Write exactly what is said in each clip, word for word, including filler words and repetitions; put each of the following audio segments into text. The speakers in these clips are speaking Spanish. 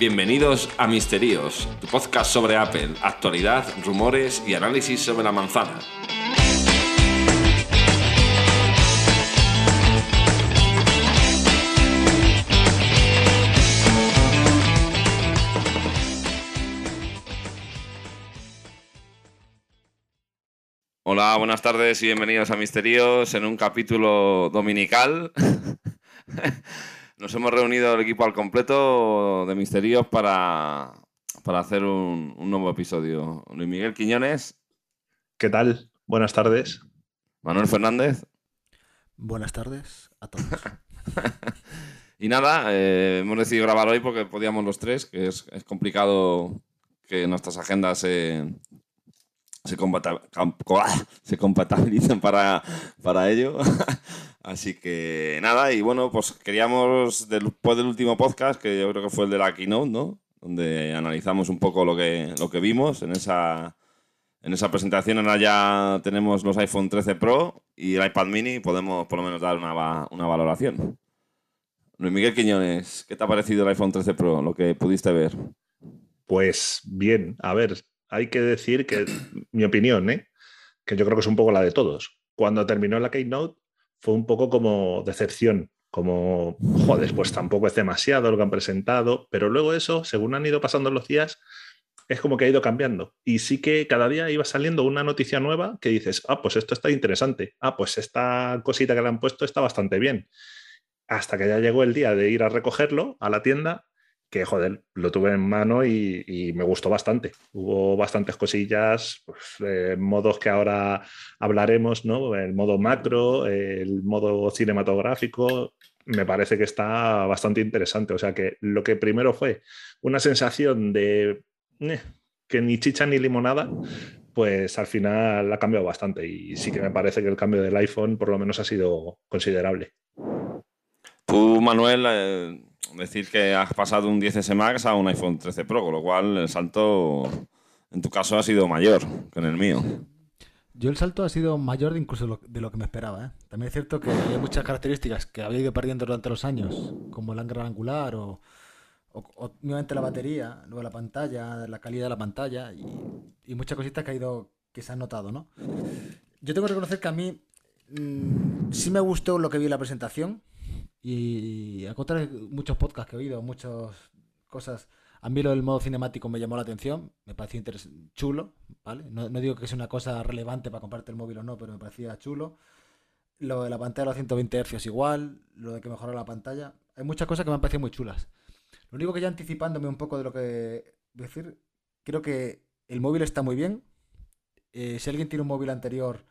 Bienvenidos a Misterios, tu podcast sobre Apple, actualidad, rumores y análisis sobre la manzana. Hola, buenas tardes y bienvenidos a Misterios en un capítulo dominical. Nos hemos reunido el equipo al completo de Misterios para, para hacer un, un nuevo episodio. Luis Miguel Quiñones. ¿Qué tal? Buenas tardes. Manuel Fernández. Buenas tardes a todos. Y nada, eh, hemos decidido grabar hoy porque podíamos los tres, que es, es complicado que nuestras agendas se, se, compata, se compatibilicen para, para ello. Así que nada, y bueno, pues queríamos, después del último podcast, que yo creo que fue el de la Keynote, ¿no? Donde analizamos un poco lo que, lo que vimos en esa, en esa presentación. Ahora ya tenemos los iPhone trece Pro y el iPad Mini y podemos por lo menos dar una, una valoración. Luis Miguel Quiñones, ¿qué te ha parecido el iPhone trece Pro, lo que pudiste ver? Pues bien, a ver, hay que decir que mi opinión, ¿eh? que yo creo que es un poco la de todos. Cuando terminó la Keynote fue un poco como decepción, como, joder, pues tampoco es demasiado lo que han presentado, pero luego eso, según han ido pasando los días, es como que ha ido cambiando. Y sí que cada día iba saliendo una noticia nueva que dices, ah, pues esto está interesante, ah, pues esta cosita que le han puesto está bastante bien. Hasta que ya llegó el día de ir a recogerlo a la tienda, que joder, lo tuve en mano y, y me gustó bastante. Hubo bastantes cosillas, pues, eh, modos que ahora hablaremos, ¿no? El modo macro, el modo cinematográfico, me parece que está bastante interesante. O sea que lo que primero fue una sensación de eh, que ni chicha ni limonada, pues al final ha cambiado bastante y sí que me parece que el cambio del iPhone por lo menos ha sido considerable. Tú, Manuel, eh, decir que has pasado un diez ese Max a un iPhone trece Pro, con lo cual el salto en tu caso ha sido mayor que en el mío. Yo el salto ha sido mayor de incluso lo, de lo que me esperaba, ¿eh? También es cierto que hay muchas características que había ido perdiendo durante los años, como el gran angular o, o, o nuevamente la batería, luego la pantalla, la calidad de la pantalla y, y muchas cositas que ha ido que se han notado, ¿no? Yo tengo que reconocer que a mí mmm, sí me gustó lo que vi en la presentación. Y a contra de muchos podcasts que he oído, muchas cosas, a mí lo del modo cinemático me llamó la atención, me pareció chulo, ¿vale? No, no digo que sea una cosa relevante para comprarte el móvil o no, pero me parecía chulo. Lo de la pantalla a los ciento veinte hercios igual, lo de que mejora la pantalla. Hay muchas cosas que me han parecido muy chulas. Lo único que ya anticipándome un poco de lo que decir, creo que el móvil está muy bien. Eh, si alguien tiene un móvil anterior,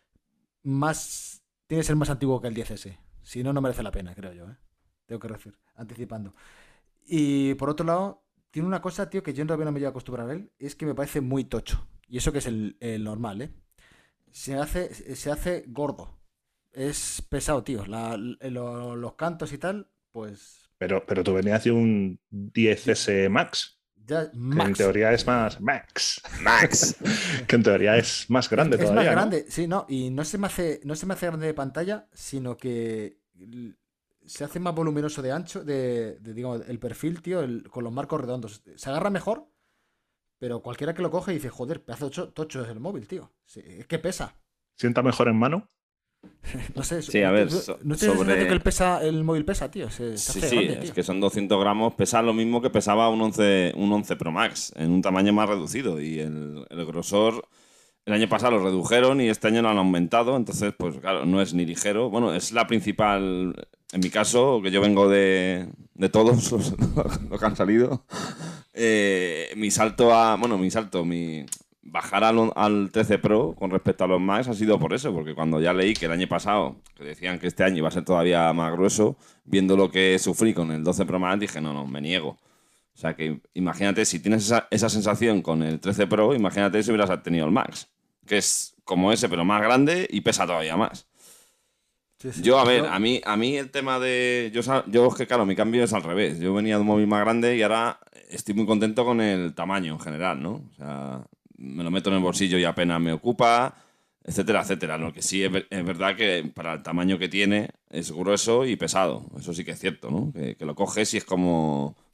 más tiene que ser más antiguo que el diez ese. Si no, no merece la pena, creo yo, ¿eh? Tengo que decir, anticipando. Y por otro lado, tiene una cosa, tío, que yo todavía no me llevo a acostumbrar a él, es que me parece muy tocho. Y eso que es el, el normal, ¿eh? Se hace, se hace gordo. Es pesado, tío. La, lo, los cantos y tal, pues... Pero, pero tú venías de un diez ese Max. Ya, que Max. en teoría es más Max. Max. Que en teoría es más grande es, es todavía. Es más grande, ¿no? sí, no. Y no se me hace, no se me hace grande de pantalla, sino que se hace más voluminoso de ancho, de, de digamos, el perfil, tío, el, con los marcos redondos. Se agarra mejor, pero cualquiera que lo coge dice, joder, pedazo de tocho, tocho es el móvil, tío. Sí, es que pesa. ¿Sienta mejor en mano? No sé, sí, a ver, ¿no, so, ¿no tienes sobre... que el, pesa, el móvil pesa, tío? Se, se sí, hace sí, grande, es tío. que son doscientos gramos, pesa lo mismo que pesaba un once, un once Pro Max, en un tamaño más reducido. Y el, el grosor, el año pasado lo redujeron y este año lo han aumentado, entonces, pues claro, no es ni ligero. Bueno, es la principal, en mi caso, que yo vengo de, de todos los, los que han salido. Eh, mi salto a, bueno, mi salto, mi... bajar al, al trece Pro con respecto a los Max ha sido por eso, porque cuando ya leí que el año pasado, que decían que este año iba a ser todavía más grueso, viendo lo que sufrí con el doce Pro Max, dije, no, no, me niego. O sea que imagínate, si tienes esa, esa sensación con el trece Pro, imagínate si hubieras tenido el Max, que es como ese, pero más grande y pesa todavía más. Sí, sí. Yo, a ver, a mí, a mí el tema de... Yo, yo es que, claro, mi cambio es al revés. Yo venía de un móvil más grande y ahora estoy muy contento con el tamaño en general, ¿no? O sea... me lo meto en el bolsillo y apenas me ocupa, etcétera, etcétera. Lo que sí es, es verdad que para el tamaño que tiene es grueso y pesado. Eso sí que es cierto, ¿no? Que, que lo coges y es como...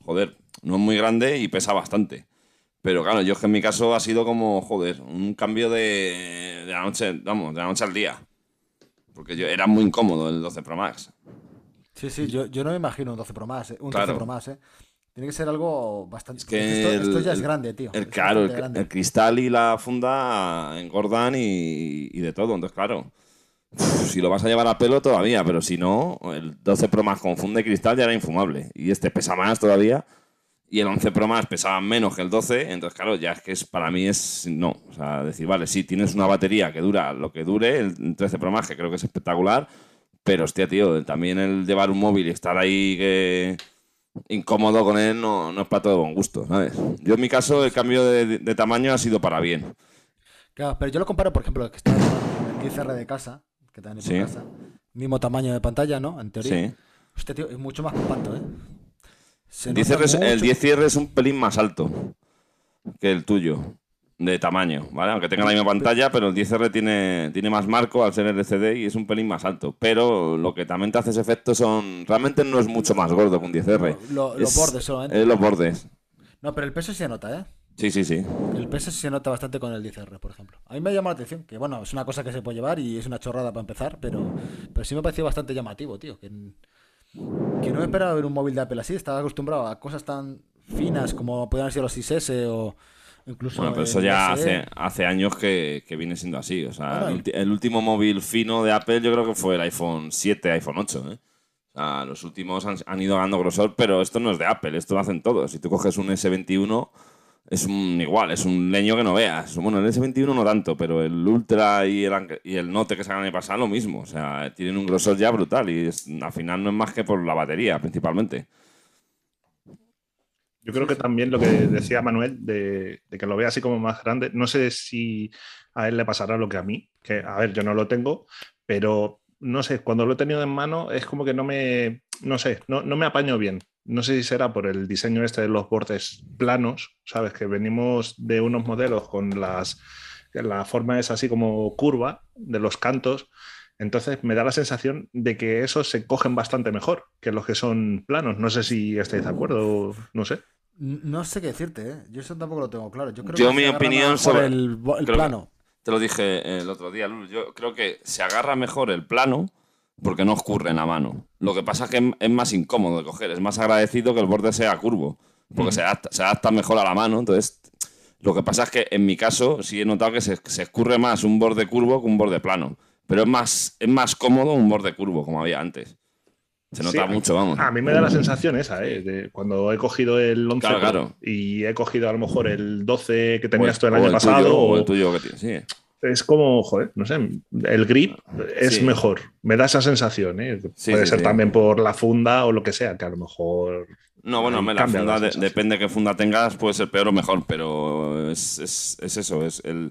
joder, no es muy grande y pesa bastante. Pero claro, yo es que en mi caso ha sido como, joder, un cambio de, de la noche, vamos, de la noche al día. Porque yo era muy incómodo el doce Pro Max. Sí, sí, yo, yo no me imagino un doce Pro Max, eh, un trece Pro Claro. Max, ¿eh? Tiene que ser algo bastante... Es Es que esto, que esto el, ya es el- grande, tío. el- Es claro, bastante el, grande. el cristal y la funda engordan y, y de todo. Entonces, claro, si lo vas a llevar a pelo todavía, pero si no, el doce Pro Max con funda y cristal ya era infumable. Y este pesa más todavía. Y el once Pro Max pesaba menos que el doce, entonces claro, ya es que es, para mí es no. O sea, decir, vale, sí, tienes una batería que dura lo que dure, el trece Pro Max, que creo que es espectacular, pero hostia, tío, también el llevar un móvil y estar ahí que incómodo con él no, no es para todo buen gusto, ¿sabes? Yo en mi caso el cambio de, de tamaño ha sido para bien. Claro, pero yo lo comparo, por ejemplo, que está con el diez R de casa, que también es por Sí, casa. Mismo tamaño de pantalla, ¿no? En teoría. sí. Hostia, tío, es mucho más compacto, ¿eh? Se El diez nota R es, el mucho. diez R es un pelín más alto que el tuyo, de tamaño, ¿vale? Aunque tenga la misma pantalla, pero el diez R tiene, tiene más marco al ser L C D y es un pelín más alto. Pero lo que también te hace ese efecto son... Realmente no es mucho más gordo que un diez R. Lo- lo- los Es, bordes solamente. es los bordes. No, pero el peso sí se nota, ¿eh? Sí, sí, sí. El peso sí se nota bastante con el diez R, por ejemplo. A mí me llama la atención, que bueno, es una cosa que se puede llevar y es una chorrada para empezar, pero, pero sí me pareció bastante llamativo, tío. Que, que no me esperaba ver un móvil de Apple así. Estaba acostumbrado a cosas tan finas como podrían ser los seis ese o incluso Bueno, pero el eso ya S E. hace, hace años que, que viene siendo así. O sea, Bueno, el, y- ulti- el último móvil fino de Apple yo creo que fue el iPhone siete, iPhone ocho, ¿eh? O sea, los últimos han, han ido ganando grosor, pero esto no es de Apple, esto lo hacen todos. Si tú coges un ese veintiuno, es un igual, es un leño que no veas. Bueno, el ese veintiuno no tanto, pero el Ultra y el, Anc- y el Note que sacan el año pasado lo mismo. O sea, tienen un grosor ya brutal y es- al final no es más que por la batería, principalmente. Yo creo que también lo que decía Manuel, de, de que lo vea así como más grande, no sé si a él le pasará lo que a mí, que a ver, yo no lo tengo, pero no sé, cuando lo he tenido en mano es como que no me, no sé, no, no me apaño bien. No sé si será por el diseño este de los bordes planos, ¿sabes? Que venimos de unos modelos con las, la forma es así como curva de los cantos. Entonces me da la sensación de que esos se cogen bastante mejor que los que son planos. No sé si estáis de acuerdo, no sé. n- no sé qué decirte, ¿eh? Yo eso tampoco lo tengo claro. Yo creo Yo que mi se agarra opinión mejor sobre... el, bo- el creo que- plano. Te lo dije el otro día, Luz. Yo creo que se agarra mejor el plano porque no escurre en la mano. Lo que pasa es que es es más incómodo de coger, es más agradecido que el borde sea curvo, porque se adapta, se adapta mejor a la mano. Entonces, lo que pasa es que en mi caso sí he notado que se, se escurre más un borde curvo que un borde plano. Pero es más, es más cómodo un borde curvo, como había antes. Se Sí, nota a, mucho, vamos. a mí me da la sensación esa, ¿eh? De cuando he cogido el once Claro, Pro claro. y he cogido a lo mejor el doce que O el, tenías tú el o año el pasado, tuyo, o el o tuyo que tienes, sí. es como, joder, no sé, el grip es Sí. mejor. Me da esa sensación, ¿eh? Sí, Puede sí, ser sí. también por la funda o lo que sea, que a lo mejor No, bueno, ahí hombre, la cambia funda, de- sensación. depende de qué funda tengas, puede ser peor o mejor, pero es, es- es eso, es el...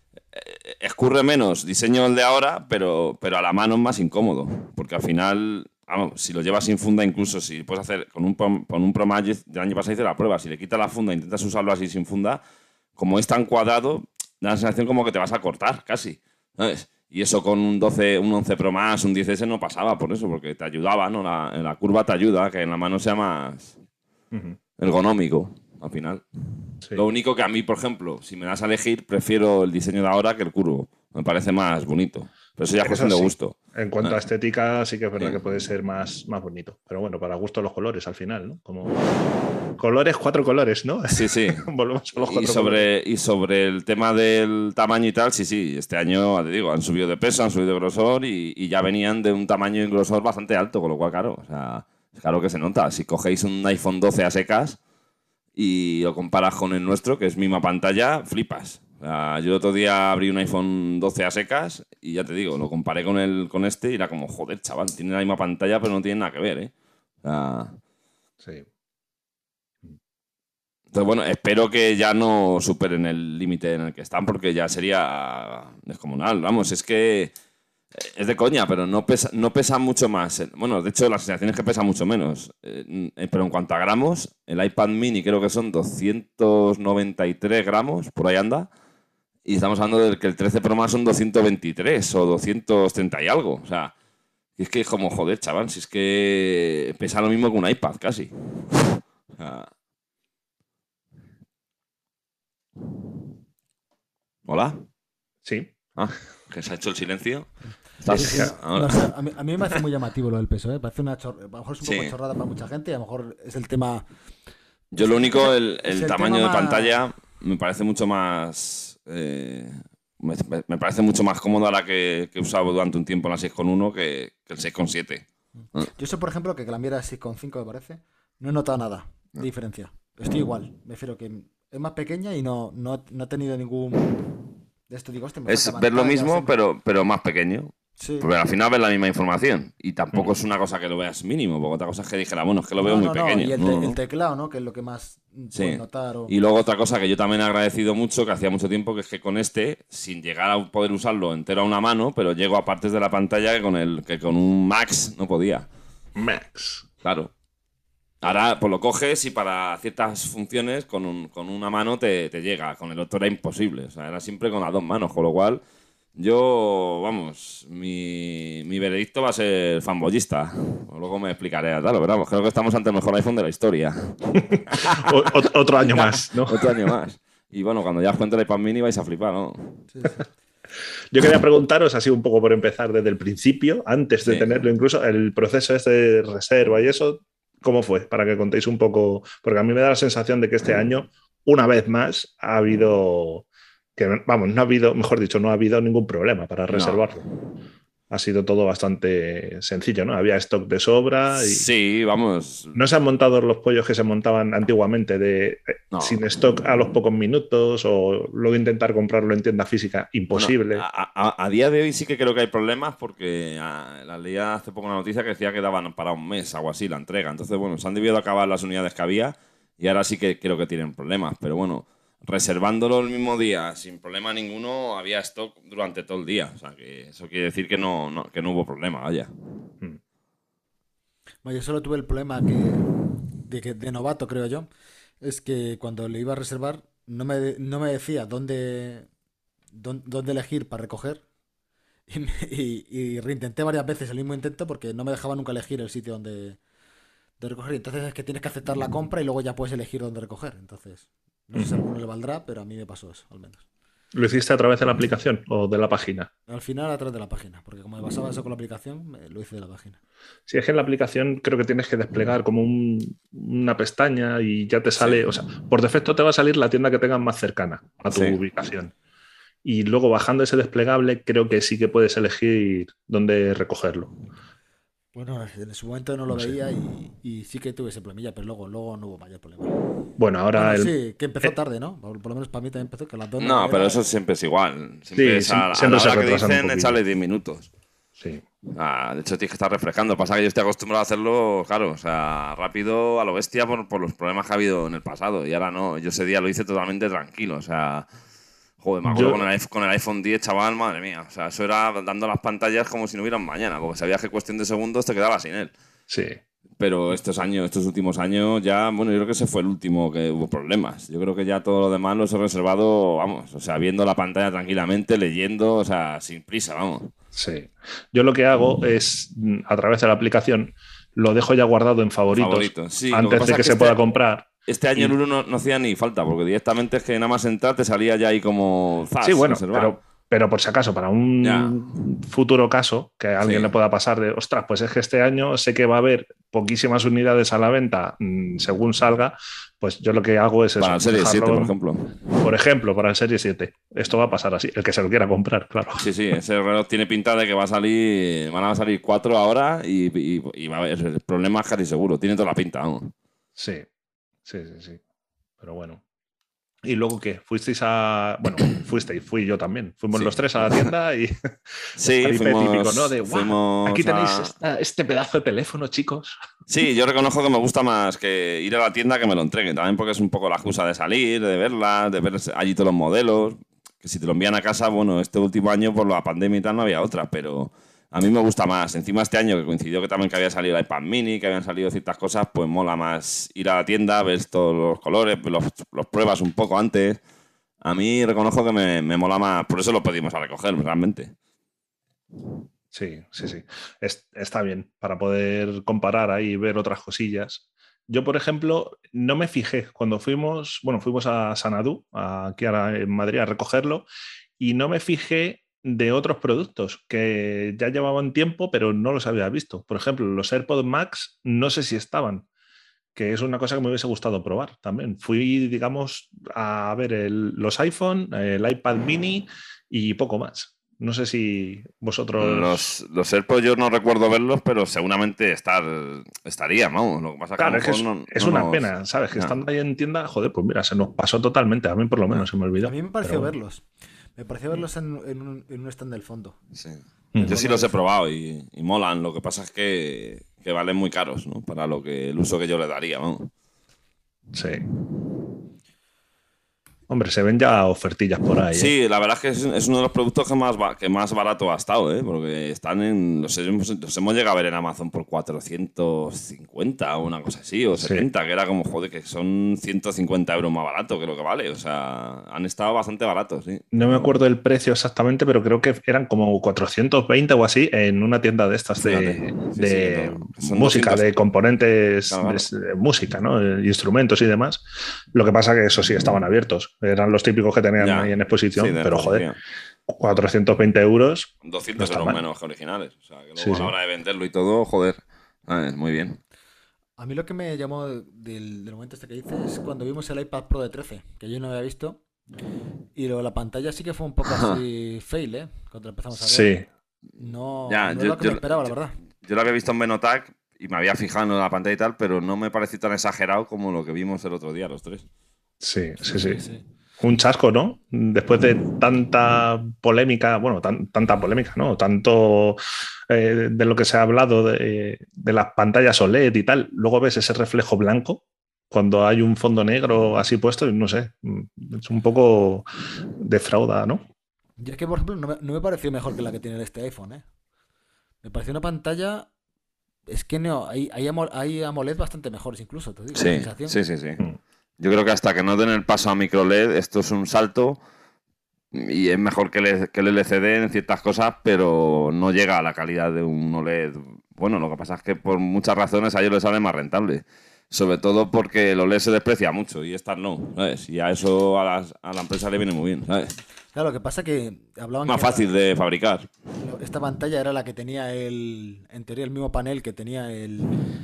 eh, Escurre menos diseño el de ahora, pero, pero a la mano es más incómodo, porque al final, vamos, si lo llevas sin funda, incluso si puedes hacer con un, Pro- con un Pro Magic, del año pasado hice la prueba, si le quitas la funda e intentas usarlo así sin funda, como es tan cuadrado, da la sensación como que te vas a cortar, casi, ¿sabes? Y eso con un doce, un once Pro Max, un diez ese no pasaba por eso, porque te ayudaba, ¿no? La, en la curva te ayuda, que en la mano sea más Ujú, ergonómico, al final. sí. Lo único que a mí, por ejemplo, si me das a elegir, prefiero el diseño de ahora que el curvo. Me parece más bonito. Pero eso ya es Eso cuestión de sí. gusto. En cuanto Ah. a estética, sí que es verdad Sí. que puede ser más, más bonito. Pero bueno, para gusto los colores al final, ¿no? Como colores, cuatro colores, ¿no? Sí, sí. Volvemos a los Y cuatro colores. sobre, y sobre el tema del tamaño y tal, sí, sí. Este año, te digo, han subido de peso, han subido de grosor y, y ya venían de un tamaño y grosor bastante alto, con lo cual, claro, o sea, es claro que se nota. Si cogéis un iPhone doce a secas y lo comparas con el nuestro, que es misma pantalla, flipas. O sea, yo el otro día abrí un iPhone doce a secas y ya te digo, lo comparé con el con este y era como, joder, chaval, tiene la misma pantalla pero no tiene nada que ver, ¿eh? O sea, Sí. entonces, bueno, espero que ya no superen el límite en el que están porque ya sería descomunal. Vamos, es que es de coña, pero no pesa, no pesa mucho más. Bueno, de hecho, la sensación es que pesa mucho menos. Eh, pero en cuanto a gramos, el iPad mini creo que son doscientos noventa y tres gramos, por ahí anda. Y estamos hablando de que el trece Pro Max son doscientos veintitrés o doscientos treinta y algo. O sea, es que es como, joder, chaval, si es que pesa lo mismo que un iPad casi. O sea, Sí. Ah, que se ha hecho el silencio. Sí, ¿Estás sí, no, ahora? no sé, a mí, a mí me parece muy llamativo lo del peso, ¿eh? Parece una chor- a lo mejor es un poco Sí. chorrada para mucha gente y a lo mejor es el tema. Yo Es, lo es que es, único, el, es el el tema tamaño de más. pantalla me parece mucho más... eh, me, me parece mucho más cómodo ahora que, que he usado durante un tiempo la seis coma uno que, que el seis coma siete. Yo sé, por ejemplo, que la mía era seis coma cinco, me parece. No he notado nada de diferencia. Estoy igual. Me refiero que es más pequeña y no, no, no he tenido ningún. De esto digo, hostia, me falta Es ver lo pantalla. mismo, siempre- pero, pero más pequeño. Sí. Porque al final ves la misma información. Y tampoco Mm. es una cosa que lo veas mínimo, porque otra cosa es que dijera, bueno, es que lo veo No, muy no, no. Y pequeño. el, No, te- no, el no. teclado, ¿no? Que es lo que más puedes Sí. notar. O... Y luego otra cosa que yo también he agradecido mucho, que hacía mucho tiempo, que es que con este, sin llegar a poder usarlo entero a una mano, pero llego a partes de la pantalla que con, el, que con un Max no podía. Max. Claro. Ahora pues lo coges y para ciertas funciones con, un- con una mano te, te llega. Con el otro era imposible. O sea, era siempre con las dos manos. Con lo cual, yo, vamos, mi, mi veredicto va a ser fanboyista. Luego me explicaré, claro, pero vamos, creo que estamos ante el mejor iPhone de la historia. O- ot- otro año más, ¿no? Otro año más. Y bueno, cuando ya os cuente el iPad mini vais a flipar, ¿no? Sí, sí. Yo quería preguntaros, así un poco por empezar desde el principio, antes de Sí. tenerlo incluso, el proceso este de reserva y eso, ¿cómo fue? Para que contéis un poco, porque a mí me da la sensación de que este año, una vez más, ha habido, que vamos, no ha habido, mejor dicho, no ha habido ningún problema para No. reservarlo. Ha sido todo bastante sencillo, ¿no? Había stock de sobra y Sí, vamos. no se han montado los pollos que se montaban antiguamente de eh, No. sin stock a los pocos minutos o luego intentar comprarlo en tienda física, Bueno, imposible. a, a- a día de hoy sí que creo que hay problemas porque ah, la leía hace poco una noticia que decía que daban para un mes, algo así, la entrega. Entonces, bueno, se han debido acabar las unidades que había y ahora sí que creo que tienen problemas. Pero bueno, reservándolo el mismo día, sin problema ninguno, había stock durante todo el día. O sea, que eso quiere decir que no, no- que no hubo problema, vaya. Mm. Bueno, yo solo tuve el problema que, de, que, de novato, creo yo. Es que cuando le iba a reservar, no me, de- no me decía dónde, dónde, dónde elegir para recoger. Y, me- y- y reintenté varias veces el mismo intento porque no me dejaba nunca elegir el sitio donde, donde recoger. Y entonces es que tienes que aceptar la compra y luego ya puedes elegir dónde recoger. Entonces, no sé si a alguno le valdrá, pero a mí me pasó eso, al menos. ¿Lo hiciste a través de la aplicación o de la página? Al final a través de la página, porque como me basaba eso con la aplicación, me- lo hice de la página. Si es que en la aplicación creo que tienes que desplegar como un- una pestaña y ya te sale, Sí. o sea, por defecto te va a salir la tienda que tengas más cercana a tu Sí. ubicación. Y luego bajando ese desplegable creo que sí que puedes elegir dónde recogerlo. Bueno, en su momento no lo No sé. veía y, y sí que tuve ese problemilla, pero luego, luego no hubo mayor problema. Bueno, ahora Bueno, el... sí, que empezó eh, tarde, ¿no? Por, por lo menos para mí también empezó, que a las dos no No, era- pero eso siempre es igual. Siempre Sí, es a, siem- a siempre la se hora que retrasan un dicen, poquillo. echarle diez minutos. Sí. Ah, de hecho, tienes que estar refrescando. Pasa que yo estoy acostumbrado a hacerlo, claro, o sea, rápido a lo bestia por, por los problemas que ha habido en el pasado. Y ahora no, yo ese día lo hice totalmente tranquilo. O sea, joder, me acuerdo Yo- con, el, iPhone- con el iPhone diez, chaval, madre mía. O sea, eso era dando las pantallas como si no hubieran mañana, porque sabías que cuestión de segundos te quedabas sin él. Sí. Pero estos años, estos últimos años, ya, bueno, yo creo que ese fue el último que hubo problemas. Yo creo que ya todo lo demás lo he reservado, vamos, o sea, viendo la pantalla tranquilamente, leyendo, o sea, sin prisa, vamos. Sí. Yo lo que hago es, mm, a través de la aplicación, lo dejo ya guardado en favoritos Favorito. Sí, lo que antes pasa de es que, que se este- pueda comprar. Este año Y- el uno no, no hacía ni falta, porque directamente es que nada más entrar te salía ya ahí como zas, Sí, bueno, reservar. pero, pero por si acaso, para un Ya. futuro caso que a alguien Sí. le pueda pasar de, ostras, pues es que este año sé que va a haber poquísimas unidades a la venta mm, según salga, pues yo lo que hago es eso. Para el Serie dejarlo, siete, por ejemplo. por ejemplo, para el Serie siete. Esto va a pasar así, el que se lo quiera comprar, claro. Sí, sí, ese reloj tiene pinta de que va a salir, van a salir cuatro ahora y, y- y va a haber problemas casi seguro. Tiene toda la pinta, vamos. Sí, sí, sí, sí. Pero bueno. ¿Y luego qué? ¿Fuisteis a...? Bueno, fuisteis, fui yo también. Fuimos Sí. los tres a la tienda y... Sí, paripé fuimos, típico, ¿no? De, "Guau, fuimos aquí tenéis a- esta- este pedazo de teléfono, chicos". Sí, yo reconozco que me gusta más que ir a la tienda que me lo entreguen. También porque es un poco la excusa de salir, de verlas, de ver allí todos los modelos. Que si te lo envían a casa, bueno, este último año por la pandemia y tal no había otra, pero a mí me gusta más. Encima este año que coincidió que también que había salido el iPad mini, que habían salido ciertas cosas, pues mola más ir a la tienda, ver todos los colores, los, los pruebas un poco antes. A mí reconozco que me, me mola más, por eso lo pedimos a recoger realmente. Sí, sí, sí. Es- está bien para poder comparar ahí y ver otras cosillas. Yo, por ejemplo, no me fijé cuando fuimos, bueno, fuimos a Sanadú, aquí a la- en Madrid, a recogerlo, y no me fijé de otros productos que ya llevaban tiempo, pero no los había visto. Por ejemplo, los AirPods Max no sé si estaban, que es una cosa que me hubiese gustado probar también. Fui, digamos, a ver el- los iPhone, el iPad mini y poco más. No sé si vosotros... Los, los AirPods yo no recuerdo verlos, pero seguramente estar, estaría, vamos. Lo que pasa es que a Claro, lo es que mejor es, no, es no una nos... pena, ¿sabes? Que Ya, estando ahí en tienda, joder, pues mira, se nos pasó totalmente. A mí por lo menos se me A olvidó. mí me Pero pareció bueno. verlos. Me pareció verlos en, en un, en un stand del fondo. sí. Mm. Yo sí Recuerdo los he eso. probado y, y molan. Lo que pasa es que, que valen muy caros, ¿no? Para lo que el uso que yo le daría, vamos. Sí. Hombre, se ven ya ofertillas por ahí, ¿eh? Sí, la verdad es que es, es uno de los productos que más, ba- que más barato ha estado, ¿eh? Porque están en. Los hemos, los hemos llegado a ver en Amazon por cuatrocientos cincuenta o una cosa así, o Sí. setenta, que era como, joder, que son ciento cincuenta euros más barato que lo que vale. O sea, han estado bastante baratos, sí. No me acuerdo del precio exactamente, pero creo que eran como cuatrocientos veinte o así en una tienda de estas Fíjate. de, Sí, sí, que de to- que son música, doscientos. de componentes Claro, claro. de, de música, ¿no? Eh, Instrumentos y demás. Lo que pasa que eso sí, estaban abiertos. Eran los típicos que tenían Ya. ahí en Sí, exposición, de pero joder, exposición. cuatrocientos veinte euros no doscientos está euros mal. menos que originales. O sea, que Sí, luego a la sí. hora de venderlo y todo, joder. ¿Sabes? Muy bien. A mí lo que me llamó del, del momento este que dices es cuando vimos el iPad Pro de trece, que yo no había visto. Y luego la pantalla sí que fue un poco así fail, ¿eh? Cuando la empezamos a ver. Sí. No, Ya, no es yo, lo que me yo, esperaba, la yo, verdad. yo lo había visto en Menotac y me había fijado en la pantalla y tal, pero no me pareció tan exagerado como lo que vimos el otro día, los tres. Sí, Sí, sí, sí. sí, sí. Un chasco, ¿no? Después de tanta polémica, bueno, tan- tanta polémica, ¿no? Tanto eh, de lo que se ha hablado de, de las pantallas O L E D y tal, luego ves ese reflejo blanco cuando hay un fondo negro así puesto y no sé, mm, es un poco defrauda, ¿no? Yo es que, por ejemplo, no me, no me pareció mejor que la que tiene este iPhone, ¿eh? Me pareció una pantalla. Es que no, hay, hay, amo- hay AMOLED bastante mejores incluso, te digo, la Sí, sensación. sí, sí, sí. Mm. Yo creo que hasta que no den el paso a micro L E D, esto es un salto y es mejor que el, que el L C D en ciertas cosas, pero no llega a la calidad de un O L E D. Bueno, lo que pasa es que por muchas razones a ellos les sale más rentable. Sobre todo porque el O L E D se desprecia mucho y estas no, ¿sabes? Y a eso a, las- a la empresa le viene muy bien, ¿sabes? Claro, lo que pasa que hablaban Más que la- fácil de fabricar. lo- esta pantalla era la que tenía el, en teoría, el mismo panel que tenía el,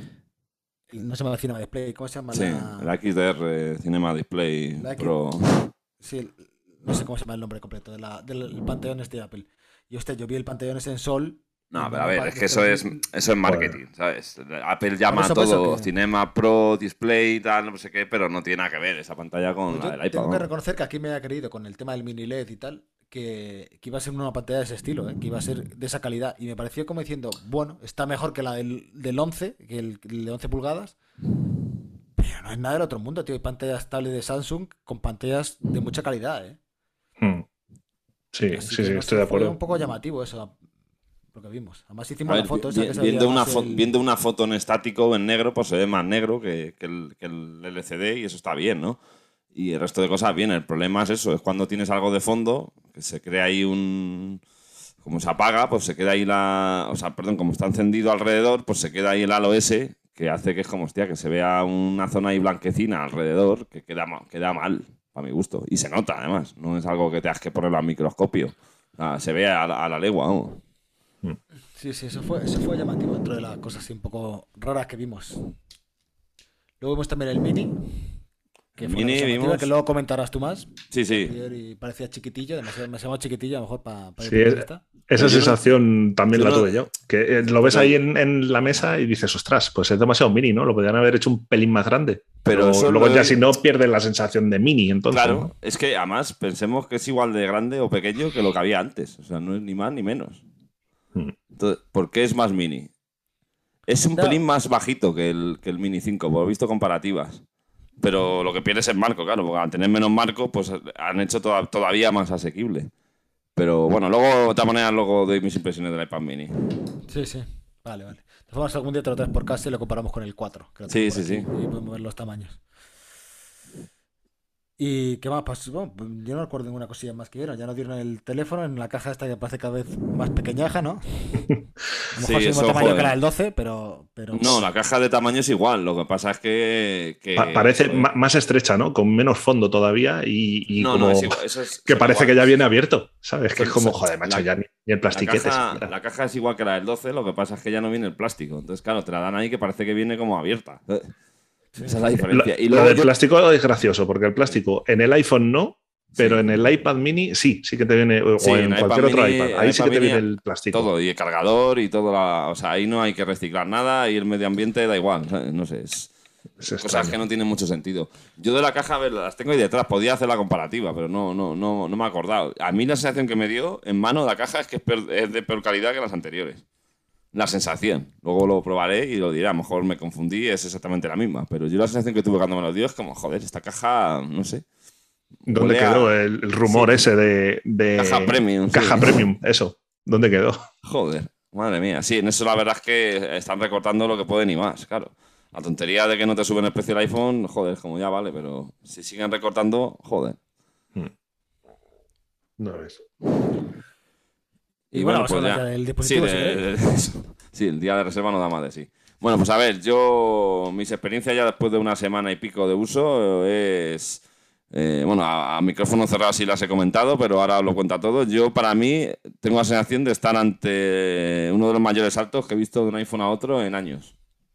el- no se llama Cinema Display, ¿cómo se llama Sí, la, el X D R Cinema Display la X- Pro. sí, el- no sé cómo se llama el nombre completo, de la- del el pantallón este de Apple. Y hostia, yo vi el pantallón ese en Sol. y No, me- pero a me ver, pa- es que me eso es, pareció- eso es marketing, ¿sabes? Apple llama Por eso, a por eso todo que- Cinema Pro, Display y tal, no sé qué, pero no tiene nada que ver esa pantalla con Pues la yo del iPad. tengo que ¿no? reconocer que aquí me ha creído con el tema del mini L E D y tal, que, que iba a ser una pantalla de ese estilo, ¿eh? Que iba a ser de esa calidad. Y me pareció como diciendo, bueno, está mejor que la del, del once, que el, el de once pulgadas, pero no es nada del otro mundo, tío. Hay pantallas tablet de Samsung con pantallas de mucha calidad, ¿eh? Mm. Sí, Así sí, que sí, no estoy sé, de fue un acuerdo. poco llamativo eso, lo que vimos. Además A hicimos la ver, foto vi- esa que vi- se veía viendo, una más fo- el- viendo una foto en estático, en negro, pues se ve más negro que, que el, que el L C D y eso está bien, ¿no? Y el resto de cosas bien. El problema es eso, es cuando tienes algo de fondo, que se crea ahí un... Como se apaga, pues se queda ahí la... O sea, perdón, como está encendido alrededor, pues se queda ahí el halo ese, que hace que es como, hostia, que se vea una zona ahí blanquecina alrededor, que queda, ma- queda mal, para mi gusto. Y se nota, además. No es algo que tengas que ponerlo al microscopio. O sea, se ve a la, a la legua, vamos. Sí, sí, eso fue, eso fue llamativo dentro de las cosas así un poco raras que vimos. Luego vimos también el Mini, que El fue una Mini cosa llamativa, vimos- que luego comentarás tú más. Sí, A sí. priori parecía chiquitillo, demasiado, demasiado chiquitillo, a lo mejor para Sí, ir de es- vista. esa Pero yo no- sensación también yo la no- tuve yo. Que eh, lo ves pero- ahí en, en la mesa y dices, ostras, pues es demasiado mini, ¿no? Lo podrían haber hecho un pelín más grande. Pero Pero, eso luego lo ya he- si no pierdes la sensación de mini, entonces. Claro, ¿no? es que además pensemos que es igual de grande o pequeño que lo que había antes. O sea, no es ni más ni menos. Mm. Entonces, ¿por qué es más mini? Es un Claro. pelín más bajito que el, que el Mini cinco, por visto comparativas. Pero lo que pierdes es marco, claro, porque al tener menos marco, pues han hecho toda- todavía más asequible. Pero bueno, luego, de todas maneras, luego doy mis impresiones del iPad Mini. Sí, sí. Vale, vale. De todas formas, algún día te lo traes por casa y lo comparamos con el cuatro. Que lo Sí, tengo por sí, aquí, sí. Y podemos ver los tamaños. ¿Y qué más pasó? Bueno, pues yo no recuerdo ninguna cosilla más que dieron. Ya nos dieron el teléfono en la caja esta que parece cada vez más pequeñaja, ¿no? A lo Sí, mejor es el mismo eso, tamaño que la joder. del doce, pero, pero No, la caja de tamaño es igual. Lo que pasa es que, Pa- que parece joder. ma- más estrecha, ¿no? Con menos fondo todavía y, y No, no, es como igual. Eso es, que son parece que ya iguales. viene abierto, ¿sabes? Que es Son- como, son- joder, macho, la, ya ni, ni el la plastiquete caja, siquiera. la caja es igual que la del doce, lo que pasa es que ya no viene el plástico. Entonces, claro, te la dan ahí que parece que viene como abierta. Eh, sí, Esa es la Lo, diferencia. Y lo luego del yo. plástico es gracioso, porque el plástico en el iPhone no, pero Sí. en el iPad mini sí, sí que te viene, o Sí, en en iPad cualquier otro mini, iPad, en ahí sí iPad que te mini viene el plástico. todo, y el cargador y todo. La, o sea, ahí no hay que reciclar nada y el medio ambiente da igual. ¿Sabes? No sé, es Es cosas que extraño. no tienen mucho sentido. Yo de la caja, a ver, las tengo ahí detrás, podía hacer la comparativa, pero no, no, no, no me he acordado. A mí la sensación que me dio en mano la caja es que es, peor- es de peor calidad que las anteriores. La sensación. Luego lo probaré y lo diré. A lo mejor me confundí, es exactamente la misma. Pero yo la sensación que tuve cuando me lo dio es como, joder, esta caja, no sé, ¿Dónde huele quedó a. el, el Sí, rumor ese de, caja de premium, sí. caja premium? Eso, ¿dónde quedó? Joder, madre mía. Sí, en eso la verdad es que están recortando lo que pueden y más, claro. La tontería de que no te suben el precio del iPhone, joder, como ya vale, pero si siguen recortando, joder. No es. Y Y bueno, bueno, vamos a pues hablar ya ya. del Sí, dispositivo, si de- queréis. de- eso. Sí, el día de reserva no da más de sí. Bueno, pues a ver, yo, mis experiencias ya después de una semana y pico de uso eh, es. eh, bueno, a, a micrófono cerrado sí las he comentado, pero ahora os lo cuenta todo. Yo, para mí, tengo la sensación de estar ante uno de los mayores saltos que he visto de un iPhone a otro en años.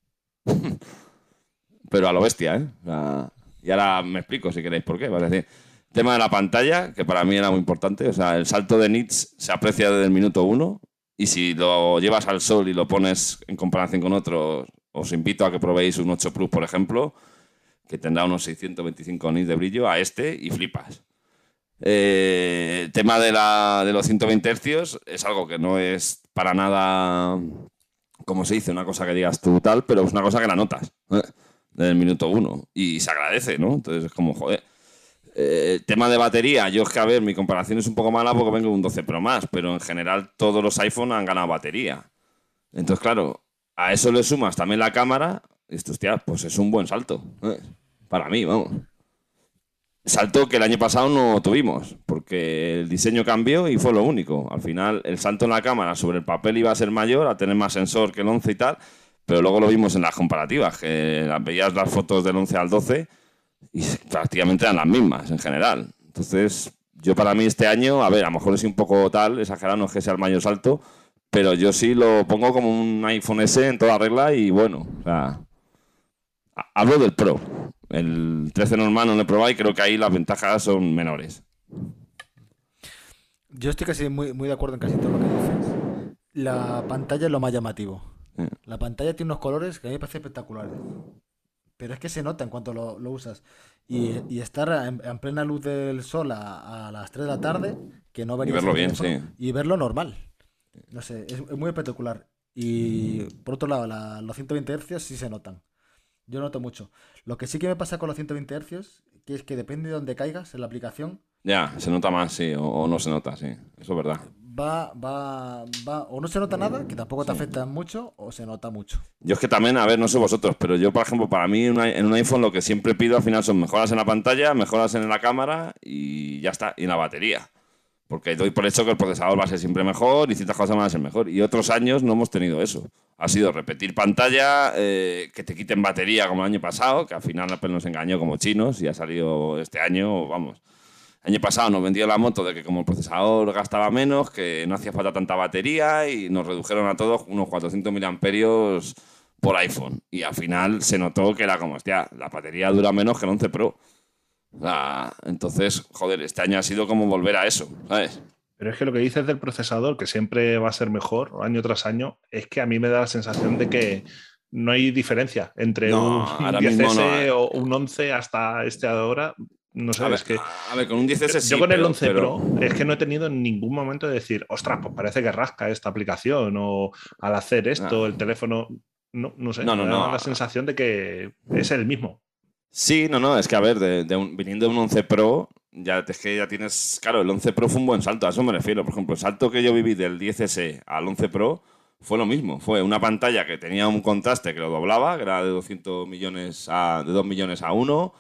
Pero a lo bestia, ¿eh? O sea, y ahora me explico si queréis por qué. ¿Vale? Es decir, tema de la pantalla, que para mí era muy importante. O sea, el salto de nits se aprecia desde el minuto uno. Y si lo llevas al sol y lo pones en comparación con otros, os invito a que probéis un ocho Plus, por ejemplo, que tendrá unos seiscientos veinticinco nits de brillo a este y flipas. Eh, el tema de, la, de los ciento veinte hercios es algo que no es para nada, como se dice, una cosa que digas tú tal, pero es una cosa que la notas ¿eh? Desde el minuto uno y se agradece, ¿no? Entonces es como, joder. Eh, tema de batería, yo es que, a ver, mi comparación es un poco mala porque vengo de un doce Pro más, pero en general todos los iPhone han ganado batería. Entonces, claro, a eso le sumas también la cámara, y esto, hostia, pues es un buen salto. ¿eh? Para mí, vamos. Salto que el año pasado no tuvimos, porque el diseño cambió y fue lo único. Al final, el salto en la cámara sobre el papel iba a ser mayor, a tener más sensor que el once y tal, pero luego lo vimos en las comparativas, que las- veías las fotos del once al doce y prácticamente eran las mismas en general. Entonces, yo para mí este año, a ver, a lo mejor es un poco tal, exagerado, no es que sea el mayor salto, pero yo sí lo pongo como un iPhone ese en toda regla y bueno, o sea, ha- hablo del Pro. El trece normal no lo he probado y creo que ahí las ventajas son menores. Yo estoy casi muy, muy de acuerdo en casi todo lo que dices. La pantalla es lo más llamativo. Eh, La pantalla tiene unos colores que a mí me parecen espectaculares. Pero es que se nota en cuanto lo, lo usas. Y, y estar en, en plena luz del sol a, a las tres de la tarde, que no Y verías verlo el bien, teléfono, sí. y verlo normal. No sé, es, es muy espectacular. Y por otro lado, la- los ciento veinte hercios sí se notan. Yo noto mucho. Lo que sí que me pasa con los ciento veinte hercios, que es que depende de dónde caigas en la aplicación, Ya, se nota más, sí, o, o no se nota, sí. Eso es verdad. va, va, va, o no se nota nada, que tampoco te Sí. afecta mucho, o se nota mucho. Yo es que también, a ver, no sé vosotros, pero yo, por ejemplo, para mí en un i- en un iPhone lo que siempre pido al final son mejoras en la pantalla, mejoras en la cámara y ya está, y en la batería. Porque doy por hecho que el procesador va a ser siempre mejor y ciertas cosas van a ser mejor. Y otros años no hemos tenido eso. Ha sido repetir pantalla, eh, que te quiten batería como el año pasado, que al final Apple nos engañó como chinos y ha salido este año, vamos. El año pasado nos vendió la moto de que como el procesador gastaba menos, que no hacía falta tanta batería y nos redujeron a todos unos cuatrocientos miliamperios por iPhone. Y al final se notó que era como, hostia, la batería dura menos que el once Pro. O sea, entonces, joder, este año ha sido como volver a eso, ¿sabes? Pero es que lo que dices del procesador, que siempre va a ser mejor año tras año, es que a mí me da la sensación de que no hay diferencia entre No, un ahora mismo no. diez ese o un once hasta este ahora. No sé, A ver, es que a ver, con un diez ese yo sí, con el pero, once pero- Pro es que no he tenido en ningún momento de decir, ostras, pues parece que rasca esta aplicación o al hacer esto Ah. el teléfono, no, no sé, No, no, me da no. la sensación de que es el mismo. Sí, no, no, es que a ver, de, de un- viniendo de un once Pro, ya, es que ya tienes. Claro, el once Pro fue un buen salto, a eso me refiero. Por ejemplo, el salto que yo viví del diez ese al once Pro fue lo mismo. Fue una pantalla que tenía un contraste que lo doblaba, que era de doscientos millones a. de dos millones a uno.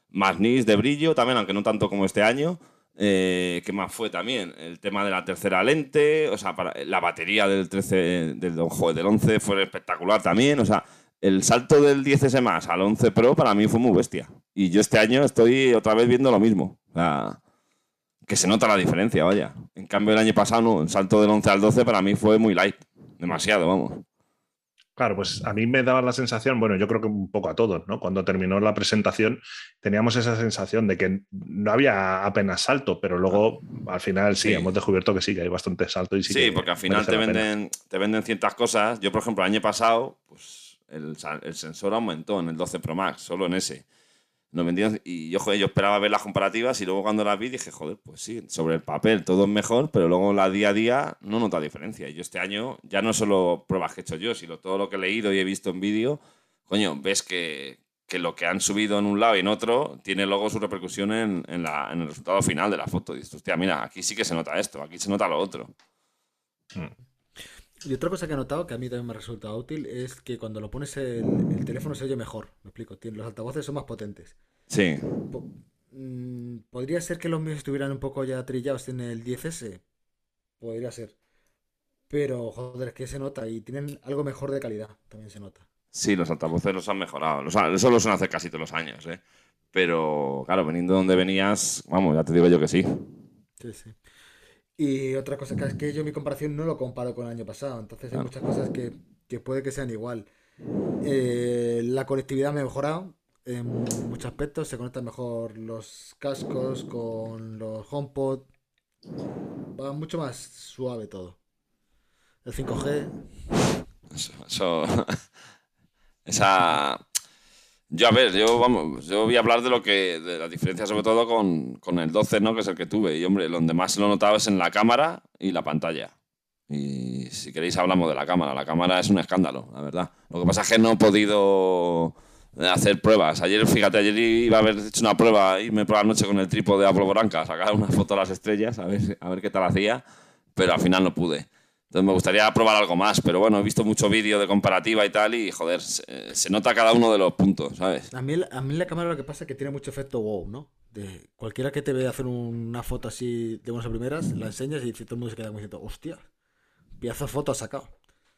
más nits de brillo también, aunque no tanto como este año. Eh, ¿Qué más fue también? El tema de la tercera lente, o sea, para, la batería del trece, del, joder, del once fue espectacular también, o sea, el salto del diez ese más al once Pro para mí fue muy bestia. Y yo este año estoy otra vez viendo lo mismo, o sea, que se nota la diferencia, vaya. En cambio el año pasado no, el salto del once al doce para mí fue muy light, demasiado, vamos. Claro, pues a mí me daba la sensación, bueno, yo creo que un poco a todos, ¿no? Cuando terminó la presentación teníamos esa sensación de que no había apenas salto, pero luego al final sí, sí. hemos descubierto que sí, que hay bastante salto. Y sí, sí que porque al final te venden, te venden ciertas cosas. Yo, por ejemplo, el año pasado, pues el, el sensor aumentó en el doce Pro Max, solo en ese. Nos vendían, y yo, joder, yo esperaba ver las comparativas y luego cuando las vi dije, joder, pues sí, sobre el papel todo es mejor, pero luego la día a día no nota diferencia. Y yo este año, ya no solo pruebas que he hecho yo, sino todo lo que he leído y he visto en vídeo, coño, ves que, que lo que han subido en un lado y en otro tiene luego su repercusión en, en, la, en el resultado final de la foto. Y dices, hostia, mira, aquí sí que se nota esto, aquí se nota lo otro. Y otra cosa que he notado, que a mí también me ha resultado útil, es que cuando lo pones el, el teléfono se oye mejor. Me explico, los altavoces son más potentes. Sí. Po mm, ¿Podría ser que los míos estuvieran un poco ya trillados en el diez ese? Podría ser. Pero, joder, es que se nota y tienen algo mejor de calidad, también se nota. Sí, los altavoces los han mejorado. Los han, eso lo suelen hacer casi todos los años, ¿eh? Pero, claro, veniendo de donde venías, vamos, ya te digo yo que sí. Sí, sí. Y otra cosa que es que yo mi comparación no lo comparo con el año pasado, entonces hay muchas cosas que, que puede que sean igual. Eh, la conectividad me ha mejorado en muchos aspectos, se conectan mejor los cascos con los HomePod, va mucho más suave todo. El cinco G. Eso, eso esa... Yo, a ver, yo vamos, yo voy a hablar de lo que, de la diferencia sobre todo con, con el doce, ¿no? Que es el que tuve. Y hombre, donde más lo he notado es en la cámara y la pantalla. Y si queréis hablamos de la cámara. La cámara es un escándalo, la verdad. Lo que pasa es que no he podido hacer pruebas. Ayer, fíjate, ayer iba a haber hecho una prueba, irme por la noche con el trípode de Apple Branca, sacar una foto de las estrellas, a ver, a ver qué tal hacía, pero al final no pude. Entonces me gustaría probar algo más, pero bueno, he visto mucho vídeo de comparativa y tal y, joder, se, se nota cada uno de los puntos, ¿sabes? A mí, a mí la cámara lo que pasa es que tiene mucho efecto wow, ¿no? De cualquiera que te ve hacer una foto así de buenas a primeras, la enseñas y todo el mundo se queda como diciendo, hostia, piazo de foto has sacado.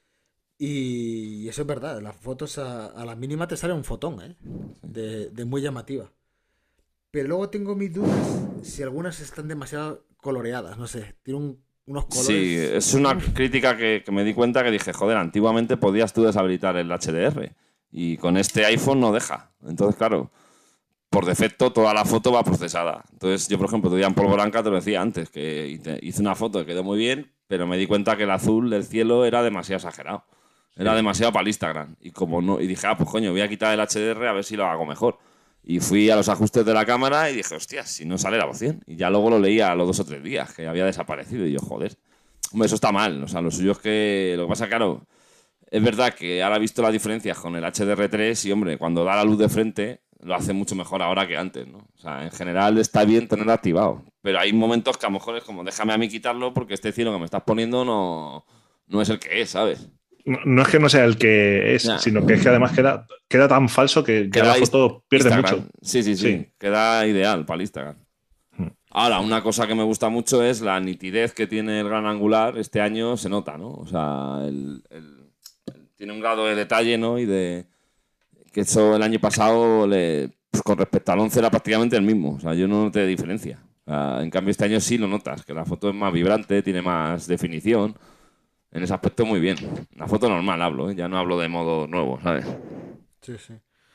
Y eso es verdad, las fotos a, a la mínima te sale un fotón, ¿eh? De, de muy llamativa. Pero luego tengo mis dudas si algunas están demasiado coloreadas, no sé, tiene un unos colores. Sí, es una crítica que, que me di cuenta que dije, joder, antiguamente podías tú deshabilitar el H D R y con este iPhone no deja. Entonces, claro, por defecto toda la foto va procesada. Entonces, yo, por ejemplo, te di en polvo blanca, te lo decía antes, que hice una foto que quedó muy bien, pero me di cuenta que el azul del cielo era demasiado exagerado. Era demasiado para el Instagram. Y, como no, y dije, ah, pues coño, voy a quitar el H D R a ver si lo hago mejor. Y fui a los ajustes de la cámara y dije, hostia, si no sale la opción. Y ya luego lo leía a los dos o tres días, que había desaparecido. Y yo, joder, hombre, eso está mal. O sea, lo suyo es que... Lo que pasa, claro, es verdad que ahora he visto las diferencias con el H D R tres y, hombre, cuando da la luz de frente, lo hace mucho mejor ahora que antes, ¿no? O sea, en general está bien tenerlo activado. Pero hay momentos que a lo mejor es como, déjame a mí quitarlo porque este cielo que me estás poniendo no, no es el que es, ¿sabes? No, no es que no sea el que es, nah. sino que es que además queda, queda tan falso que ya la foto pierde Instagram. mucho. Sí, sí, sí, sí. Queda ideal para el Instagram. Hmm. Ahora, una cosa que me gusta mucho es la nitidez que tiene el gran angular. Este año se nota, ¿no? O sea, el, el, el, tiene un grado de detalle, ¿no? Y de que eso el año pasado, le, pues con respecto al once, era prácticamente el mismo. O sea, yo no noté diferencia. O sea, en cambio, este año sí lo notas, que la foto es más vibrante, tiene más definición. En ese aspecto muy bien. La foto normal hablo, ¿eh? Ya no hablo de modo nuevo, ¿sabes? Sí, sí.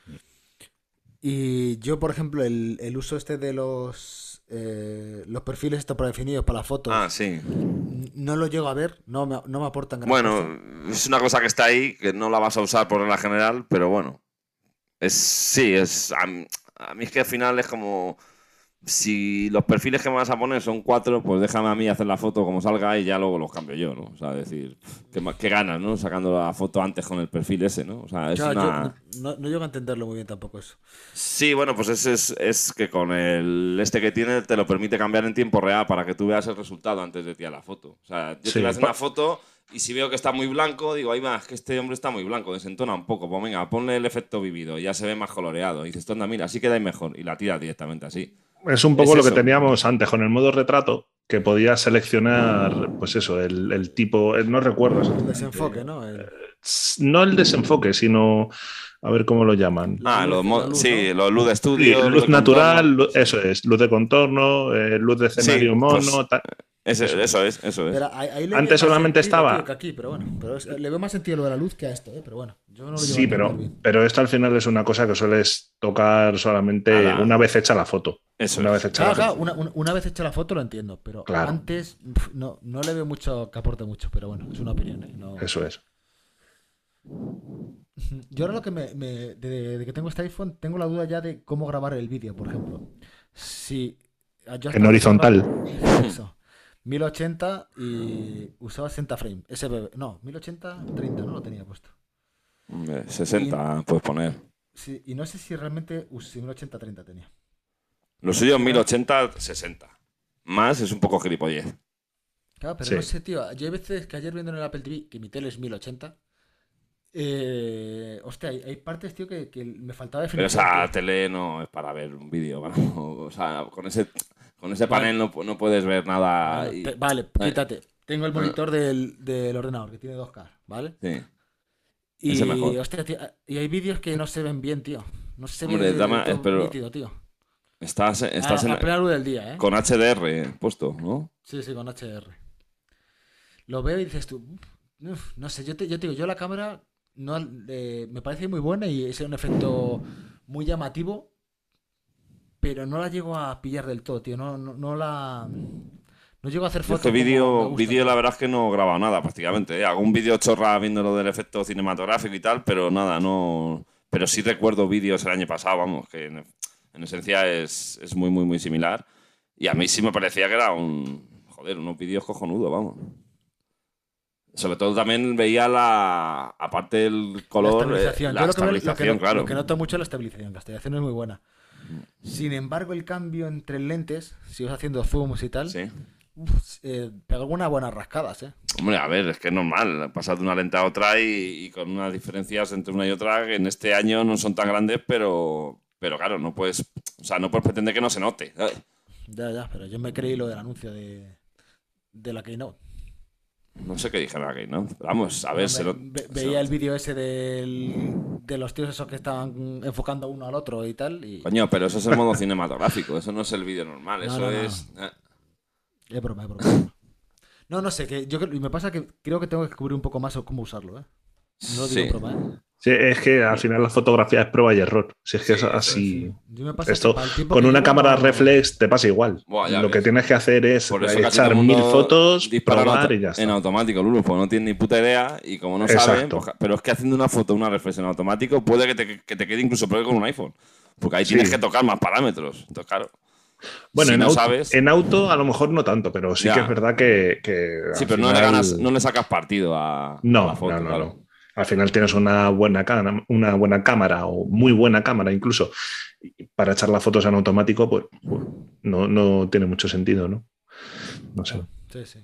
Y yo, por ejemplo, el, el uso este de los eh, los perfiles estos predefinidos para las fotos. Ah, sí. No lo llego a ver, no me, no me aportan gran Bueno, cosa. Es una cosa que está ahí, que no la vas a usar por regla general, pero bueno. Es, sí, es... A mí, a mí es que al final es como... si los perfiles que me vas a poner son cuatro, pues déjame a mí hacer la foto como salga y ya luego los cambio yo, ¿no? O sea, decir, qué, ma- qué ganas, ¿no? Sacando la foto antes con el perfil ese, ¿no? O sea, es Claro, yo no, una... no- no llego a entenderlo muy bien tampoco eso. Sí, bueno, pues ese es, es que con el este que tiene te lo permite cambiar en tiempo real para que tú veas el resultado antes de tirar la foto. O sea, yo te voy a Sí, hacer una pa- foto y si veo que está muy blanco, digo, ahí va, es que este hombre está muy blanco, desentona un poco. Pues venga, ponle el efecto vivido, ya se ve más coloreado. Y dices, tonda, mira, así queda mejor. Y la tiras directamente así. es un Es poco lo que eso. teníamos antes con el modo retrato, que podías seleccionar, pues eso, el, el tipo, eh, no recuerdo El exactamente, desenfoque, ¿no? El- s- no el desenfoque, sino, a ver cómo lo llaman. la Ah, luz, los, la mo- luz, sí, ¿no? los luz de Sí, estudio, luz luz de natural, contorno. lu- Sí, eso es, luz de contorno, eh, luz de sí, escenario pues mono, tal, ese- eso es. eso es, eso es. Pero ahí, ahí le veo Antes más solamente sentido, tío, estaba, que aquí, pero bueno. Pero es- le veo más sentido lo de la luz que a esto, ¿eh? Pero bueno, yo no lo llevo a sí, entender pero, bien. pero esto al final es una cosa que sueles tocar solamente Ala, una vez hecha la foto. eso Una vez es. hecha la Claro, claro, foto. una, una- una vez hecha la foto lo entiendo, pero Claro, antes pf, no, no le veo mucho que aporte mucho, pero bueno, es una opinión, ¿eh? No... eso es. Yo ahora lo que me, me- de, de que tengo este iPhone, tengo la duda ya de cómo grabar el vídeo, por ejemplo. Si yo En hasta ahora usaba horizontal. eso, mil ochenta y usaba sesenta frames, S B, no, mil ochenta treinta, no lo tenía puesto. Hombre, Y, sesenta puedes poner. sí, y no sé si realmente us- si mil ochenta treinta tenía. Lo suyo es Si real- mil ochenta sesenta. Más es un poco gilipollez. Claro, pero Sí. no sé, tío. Yo hay veces que ayer viendo en el Apple T V que mi tele es mil ochenta. Eh, hostia, hay, hay partes, tío, que, que me faltaba Pero definición, esa tío. tele no es para ver un vídeo. ¿Vale? O sea, con ese, con ese Bueno, panel no, pu- no puedes ver nada. bueno, Y, te- vale, eh, quítate. Tengo el eh, monitor del, del ordenador que tiene dos K, ¿vale? sí, ese Y, mejor. hostia, tío, y hay vídeos que no se ven bien, tío. No se ve Hombre, del dama, eh, todo pero nítido, tío. estás, A, estás en, a plena luz del día, ¿eh? con H D R puesto, ¿no? Sí, sí, con H D R. Lo veo y dices tú, "Uf, no sé, yo te, yo te digo, yo la cámara no, eh, me parece muy buena y es un efecto muy llamativo, pero no la llego a pillar del todo, tío. No, no, no la. No llego a hacer Yo es que fotos como me vídeo, gusta, vídeo la tío. verdad es que no he grabado nada prácticamente. ¿Eh? Hago un vídeo chorra viendo lo del efecto cinematográfico y tal, pero nada, no. Pero sí recuerdo vídeos el año pasado, vamos, que en, en esencia es, es muy, muy, muy similar. Y a mí sí me parecía que era un. Joder, unos vídeos cojonudos, vamos. Sobre todo también veía la. Aparte del La color, eh, estabilización. la Yo lo que, veo- lo que, estabilización, no- lo claro. que noto mucho es la estabilización. La estabilización es muy buena. Sin embargo, el cambio entre lentes, si vas haciendo zooms y tal, Sí. uf, eh, pega algunas buenas rascadas, ¿eh? Hombre, a ver, es que es normal, pasar de una lente a otra y, y con unas diferencias entre una y otra que en este año no son tan grandes, pero, pero claro, no puedes, o sea, no puedes pretender que no se note. ¿Sabes? Ya, ya, pero yo me creí lo del anuncio de, de la Keynote. No sé qué dijeron aquí, ¿no? Vamos, a ver, No, se me- lo- ve- se veía lo- el vídeo ese del, de los tíos esos que estaban enfocando uno al otro y tal. Y... Coño, pero eso es el modo cinematográfico, eso no es el vídeo normal, No, eso no, no. es... eh, Es broma, es broma. No, no sé, que yo creo- y me pasa que creo que tengo que descubrir un poco más cómo usarlo, ¿eh? No lo digo en Sí, broma, ¿eh? Sí, es que al final la fotografía es prueba y error. Si es que sí, es eso es. así. Yo me pasa que Esto para el tiempo con que una llevo cámara no... reflex te pasa igual. Buah, ya Lo que ves. tienes que hacer es Por eso casi todo echar el mil mundo fotos, dispara en, probar auto- y ya en está. automático, Lulu, porque no tienen ni puta idea y como no saben, Exacto. pues, pero es que haciendo una foto, una reflexión en automático, puede que te, que te quede incluso peor que con un iPhone, porque ahí tienes Sí. que tocar más parámetros. Entonces, claro, Bueno, si en, no auto, sabes, en auto a lo mejor no tanto, pero sí que es ya. verdad que, que Sí, al pero no le final. ganas, no le sacas partido a, a la No, foto, no, no, claro. no. Al final tienes una buena, cana- una buena cámara o muy buena cámara incluso y para echar las fotos en automático, pues, pues, no, no tiene mucho sentido, ¿no? No sé. Ah, sí, sí.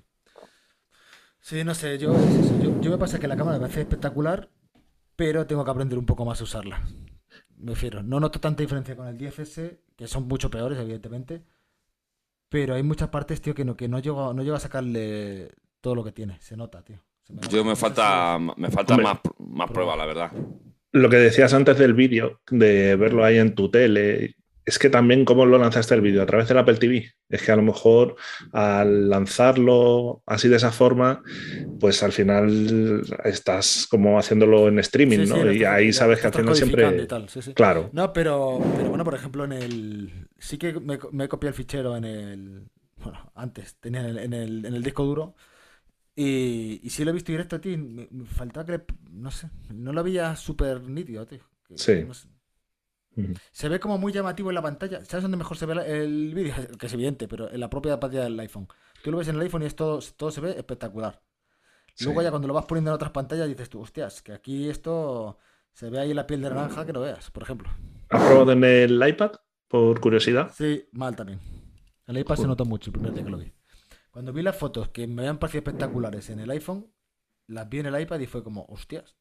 Sí, no sé, yo, es eso, yo, yo me pasa que la cámara me parece espectacular, pero tengo que aprender un poco más a usarla. Me refiero, no noto tanta diferencia con el diez ese, que son mucho peores, evidentemente, pero hay muchas partes, tío, que no, que no llego, no llego a sacarle todo lo que tiene. Se nota, tío. Se me nota. Yo me No sé si falta, es me falta Hombre, más, más prueba, prueba. la verdad. lo que decías antes del vídeo, de verlo ahí en tu tele, es que también cómo lo lanzaste el vídeo, a través del Apple T V. Es que a lo mejor al lanzarlo así de esa forma, pues al final estás como haciéndolo en Sí, streaming, sí, ¿no? lo Y estás, ahí lo sabes que estás al final transcodificando y siempre, tal, sí, sí. claro, No, pero, pero bueno, por ejemplo, en el. Sí que me, me he copiado el fichero en el. Bueno, antes tenía en el, en el, en el disco duro. Y, y sí lo he visto directo, tío. y Me, me faltaba que. le- No sé. No lo veía súper nítido, tío. que- sí. no sé. Ujú. Se ve como muy llamativo en la pantalla. ¿Sabes dónde mejor se ve la- el vídeo? Que es evidente, pero en la propia pantalla del iPhone. Tú lo ves en el iPhone y es todo, todo se ve espectacular. Sí. Luego ya cuando lo vas poniendo en otras pantallas dices tú, hostias, que aquí esto se ve ahí la piel de naranja que no veas, por ejemplo. ¿Has probado en el iPad? Por curiosidad. Sí, mal también. El iPad se Joder. notó mucho el primer día que lo vi. Cuando vi las fotos que me habían parecido espectaculares en el iPhone, las vi en el iPad y fue como, hostias,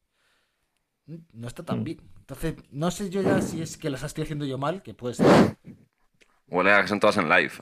mm, no está tan Mm. bien. Entonces, no sé yo ya si es que las estoy haciendo yo mal, que puede ser. Huele a que son todas en live.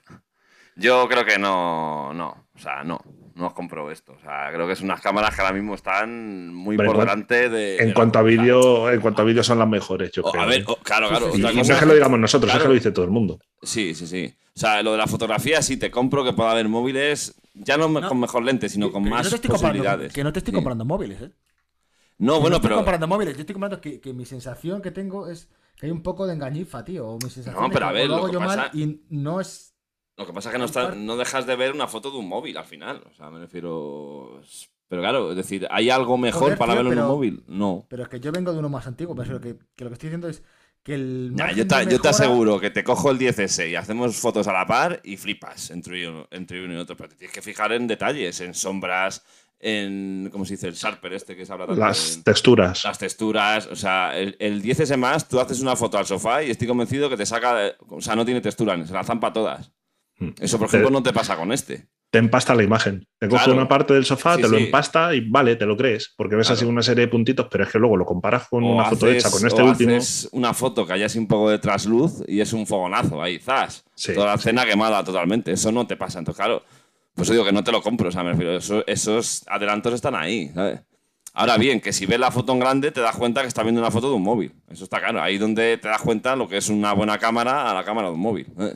Yo creo que no, no, o sea, no, no os compro esto. O sea, creo que son unas cámaras que ahora mismo están muy Pero en por cuan- delante de, En de cuanto a la- o sea, vídeo, en cuanto a vídeo son las mejores, yo o- creo. a ver, ¿eh? o- claro, Sí, claro, sí, Y, otra y no cosa. es que lo digamos nosotros, es Claro. que lo dice todo el mundo. Sí, sí, sí. O sea, lo de la fotografía sí te compro que pueda haber móviles, ya no, me- No, con mejor lente, sino Yo- con pero yo más no te estoy comprando, posibilidades. que no te estoy Sí. comprando móviles, ¿eh? No, Que no bueno, estoy pero comprando móviles, yo estoy comprando que, que mi sensación que tengo es que hay un poco de engañifa, tío. O mi sensación No, de pero que a ver, o lo lo hago que yo mal pasa- y no es. lo que pasa es que no, en está- parte- no dejas de ver una foto de un móvil al final. O sea, me refiero. Pero claro, es decir, ¿hay algo mejor Joder, para tío, verlo en un pero- móvil? No. Pero es que yo vengo de uno más antiguo, pero que, que lo que estoy diciendo es que el. Ya, margen yo, te, de yo te mejora- aseguro que te cojo el diez ese y hacemos fotos a la par y flipas entre uno, entre uno y otro. Pero te tienes que fijar en detalles, en sombras, en. ¿Cómo se dice? El Sharper este que se habla tanto. Las en- texturas. las texturas. O sea, el, el diez ese más, tú haces una foto al sofá y estoy convencido que te saca. de- O sea, no tiene textura, se la zampa todas. Mm. Eso, por Te- ejemplo, no te pasa con este. Te empasta la imagen. Te coge Claro. una parte del sofá, Sí, te lo sí. empasta y vale, te lo crees. Porque ves así Claro. una serie de puntitos, pero es que luego lo comparas con O una foto haces- hecha con este o último. haces una foto que haya así un poco de trasluz y es un fogonazo ahí, zas. Sí, Toda la sí. escena quemada totalmente. Eso no te pasa. Entonces, claro, pues yo digo que no te lo compro. O sea, me refiero, eso- esos adelantos están ahí, ¿sabes? Ahora bien, que si ves la foto en grande te das cuenta que estás viendo una foto de un móvil. Eso está claro. Ahí donde te das cuenta lo que es una buena cámara a la cámara de un móvil. ¿eh?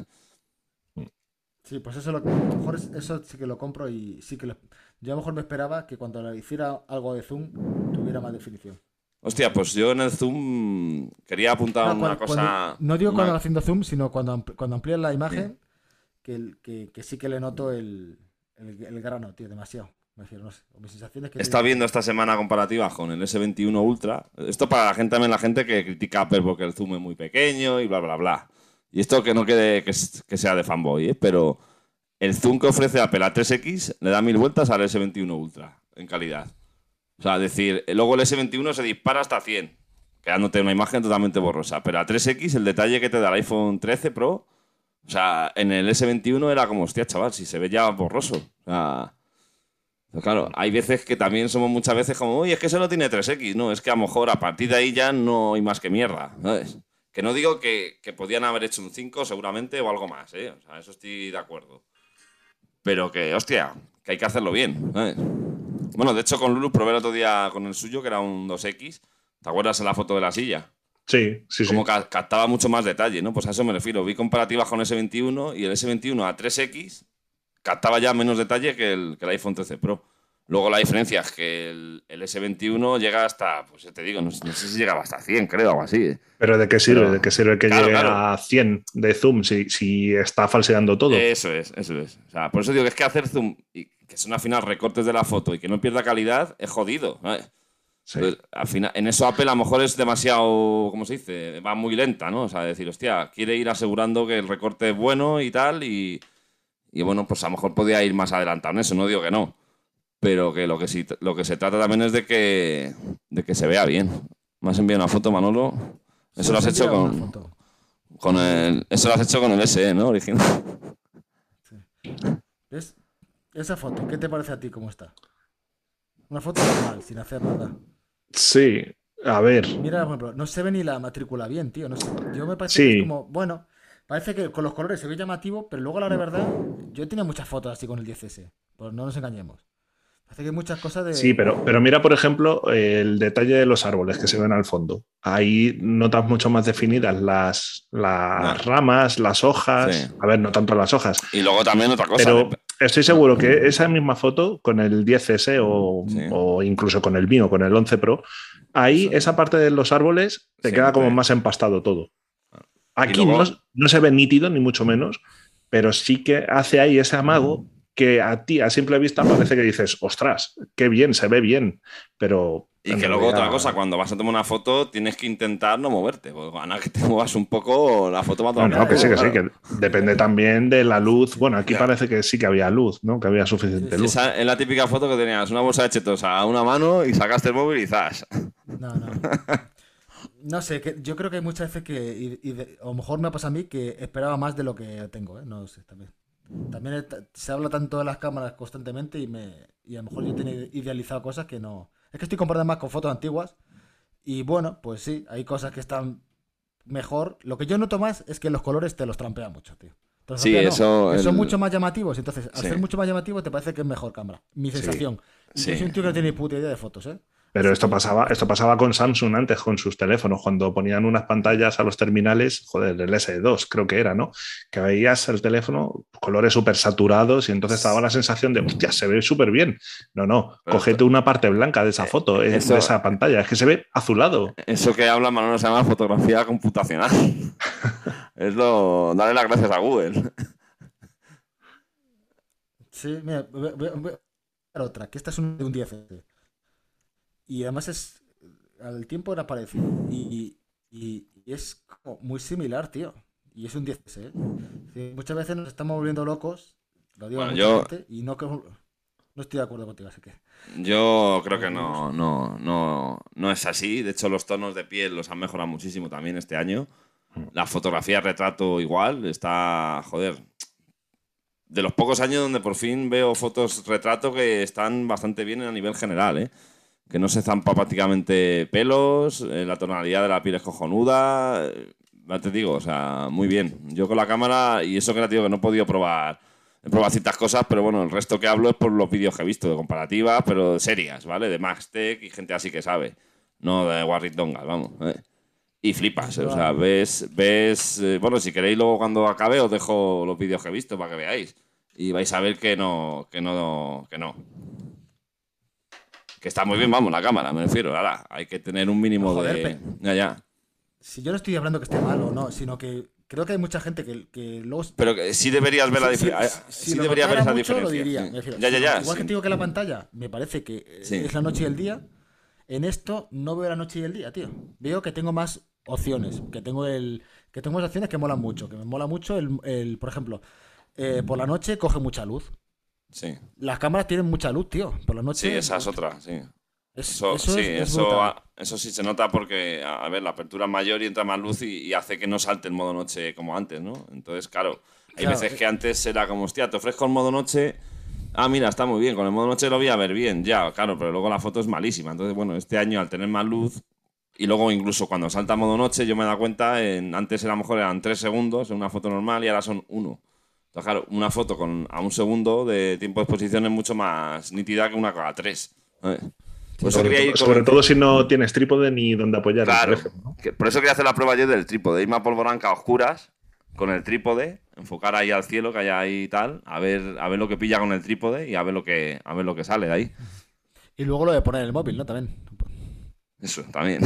Sí, pues eso, lo, a lo mejor es- eso sí que lo compro y sí que lo. Yo a lo mejor me esperaba que cuando le hiciera algo de zoom tuviera más definición. Hostia, pues yo en el Zoom quería apuntar No, una cuando- cosa. cuando- no digo una- cuando haciendo zoom, sino cuando, ampl- cuando amplías la imagen, que, el- que, que sí que le noto el, el, el grano, tío, demasiado. Me refiero, no sé. O mi sensación es que. Está viendo esta semana comparativas con el ese veintiuno Ultra. Esto para la gente también, la gente que critica a Apple porque el zoom es muy pequeño y bla, bla, bla. Y esto que no quede que, es- que sea de fanboy, ¿eh? Pero el zoom que ofrece Apple a tres equis le da mil vueltas al ese veintiuno Ultra en calidad. O sea, es decir, luego el ese veintiuno se dispara hasta cien, quedándote una imagen totalmente borrosa. Pero a tres equis, el detalle que te da el iPhone trece Pro, o sea, en el ese veintiuno era como, hostia, chaval, si se ve ya borroso. O sea, pero claro, hay veces que también somos muchas veces como, uy, es que eso no tiene tres equis. No, es que a lo mejor a partir de ahí ya no hay más que mierda, ¿sabes? Que no digo que, que podían haber hecho un cinco seguramente o algo más, ¿eh? O sea, eso estoy de acuerdo. Pero que, hostia, que hay que hacerlo bien, ¿sabes? Bueno, de hecho con Lulu probé el otro día con el suyo, que era un dos equis. ¿Te acuerdas en la foto de la silla? Sí, sí, sí. Como ca- captaba mucho más detalle, ¿no? Pues a eso me refiero. Vi comparativas con el ese veintiuno y el ese veintiuno a tres equis captaba ya menos detalle que el, que el iPhone trece Pro. Luego la diferencia es que el, el ese veintiuno llega hasta, pues ya te digo, no, no sé si llegaba hasta cien, creo, algo así. ¿eh? Pero ¿de qué sirve? Pero- ¿De qué sirve que Claro, llegue claro. a cien de zoom si, si está falseando todo? Eso es, eso es. O sea, por eso digo que es que hacer zoom y que son al final recortes de la foto y que no pierda calidad es jodido, ¿sabes? Sí. Entonces, al final, en eso Apple a lo mejor es demasiado, ¿cómo se dice? Va muy lenta, ¿no? O sea, decir, hostia, quiere ir asegurando que el recorte es bueno y tal, y, y bueno, pues a lo mejor podía ir más adelantado en eso, no digo que no. Pero que lo que, sí, lo que se trata también es de que, de que se vea bien. ¿Me has enviado una foto, Manolo? Eso lo has hecho Envía una con, foto. con el. Eso lo has hecho con el S E, ¿no? Original. ¿Ves? Esa foto, ¿qué te parece a ti cómo está? Una foto normal, sin hacer nada. Sí, a ver. Mira, por ejemplo, no se ve ni la matrícula bien, tío. No sé. Yo me parece Sí. que es como, bueno, parece que con los colores se ve llamativo, pero luego a la hora de verdad, yo tenía muchas fotos así con el diez ese. Pues no nos engañemos. Parece que hay muchas cosas de. Sí, pero, pero mira, por ejemplo, el detalle de los árboles que se ven al fondo. Ahí notas mucho más definidas las, las No. ramas, las hojas. Sí. A ver, no tanto las hojas. Y luego también otra cosa. Pero de- estoy seguro que esa misma foto con el diez ese o, Sí. o incluso con el mío, con el once Pro, ahí Eso. esa parte de los árboles te Sí, queda como te- más empastado todo. Aquí luego- no, no se ve nítido, ni mucho menos, pero sí que hace ahí ese amago que a ti, a simple vista, parece que dices, ostras, qué bien, se ve bien, pero Y En que luego realidad- otra cosa, cuando vas a tomar una foto tienes que intentar no moverte, porque a nada que te muevas un poco, la foto va a No, tomar no, que sí, que sí, claro. que depende también de la luz. Bueno, aquí Ya. parece que sí que había luz, ¿no? Que había suficiente Sí, luz. Esa es la típica foto que tenías una bolsa de chetos a una mano y sacaste el móvil y zas. No, no. No sé, que yo creo que hay muchas veces que, y, y de- a lo mejor me pasa a mí que esperaba más de lo que tengo, ¿eh? No sé, también. También es- se habla tanto de las cámaras constantemente y, me, y a lo mejor yo tenía idealizado cosas que no. Es que estoy comparando más con fotos antiguas y bueno, pues sí, hay cosas que están mejor. Lo que yo noto más es que los colores te los trampean mucho, tío. Te los Sí, trampean, no, eso, que son el- mucho más llamativos. Entonces, al Sí. ser mucho más llamativos, te parece que es mejor cámara. Mi Sí, sensación. Y sí. yo soy un tío que no tiene ni puta idea de fotos, ¿eh? Pero Así esto que- pasaba, esto pasaba con Samsung antes, con sus teléfonos, cuando ponían unas pantallas a los terminales, joder, el ese dos creo que era, ¿no? Que veías el teléfono, colores súper saturados y entonces te daba la sensación de, hostia, se ve súper bien. No, no, Pero cógete esto- una parte blanca de esa foto, eh, eso- de esa pantalla, es que se ve azulado. Eso que habla Manolo se llama fotografía computacional. Es lo. Darle las gracias a Google. Sí, mira, voy, voy- voy a ver otra, que esta es un, de un diez. Y además es. Al tiempo era parecido. Y, y- y es como muy similar, tío. Y es un diez, ¿eh? Sí, muchas veces nos estamos volviendo locos. Lo digo a Bueno, mucha yo- gente, y no, que- no estoy de acuerdo contigo, así que. Yo creo que no, no, no, no es así. De hecho, los tonos de piel los han mejorado muchísimo también este año. La fotografía retrato igual. Está, joder, de los pocos años donde por fin veo fotos retrato que están bastante bien a nivel general, ¿eh? Que no se zampa prácticamente pelos, eh, la tonalidad de la piel es cojonuda. eh, Ya te digo, o sea, muy bien. Yo con la cámara, y eso que ya te digo que no he podido probar, he probado ciertas cosas, pero bueno, el resto que hablo es por los vídeos que he visto, de comparativas, pero serias, ¿vale? De Maxtech y gente así que sabe. No de Warrick Dongal, vamos. ¿eh? Y flipas, ¿eh? O sea, ves, ves, eh, bueno, si queréis luego cuando acabe os dejo los vídeos que he visto para que veáis. Y vais a ver que no, que no, que no. Que está muy bien, vamos, la cámara, me refiero. Ahora, hay que tener un mínimo No, joder, de... pe- Ya, ya. Si yo no estoy hablando que esté mal o no, sino que creo que hay mucha gente que, que luego. Pero que sí deberías ver la Si- si- diferencia. si Sí lo debería ver notara esa mucho, lo diferencia. diría, sí. me refiero. Ya, ya, Si- ya. Igual sí. que te digo que la pantalla me parece que eh, Sí. es la noche y el día. En esto no veo la noche y el día, tío. Veo que tengo más opciones. Que tengo el. Que tengo más opciones que molan mucho. Que me mola mucho el, el- por ejemplo, eh, por la noche coge mucha luz. Sí, Las cámaras tienen mucha luz, tío. Por la noche. sí, esa es otra, sí. Es- Eso, eso sí, es, es eso, brutal. eso sí se nota porque, a ver, la apertura es mayor y entra más luz y, y hace que no salte el modo noche como antes, ¿no? Entonces, claro, hay Claro, veces eh. que antes era como, hostia, te ofrezco el modo noche. Ah, mira, está muy bien, con el modo noche lo voy a ver bien, ya, claro, pero luego la foto es malísima. Entonces, bueno, este año al tener más luz y luego incluso cuando salta modo noche, yo me he dado cuenta, en, antes a lo mejor eran tres segundos en una foto normal y ahora son uno. Entonces, claro, una foto con a un segundo de tiempo de exposición es mucho más nítida que una cada tres. ¿sabes? Por eso Sobre, quería todo, ir sobre con- todo si no tienes trípode ni donde apoyar Claro, el teléfono, ¿no? que- por eso quería hacer la prueba yo del trípode, irme a Polvoranca a oscuras con el trípode, enfocar ahí al cielo que hay ahí y tal, a ver, a ver lo que pilla con el trípode y a ver lo que, a ver lo que sale de ahí. Y luego lo de poner el móvil, ¿no? También. Eso, también.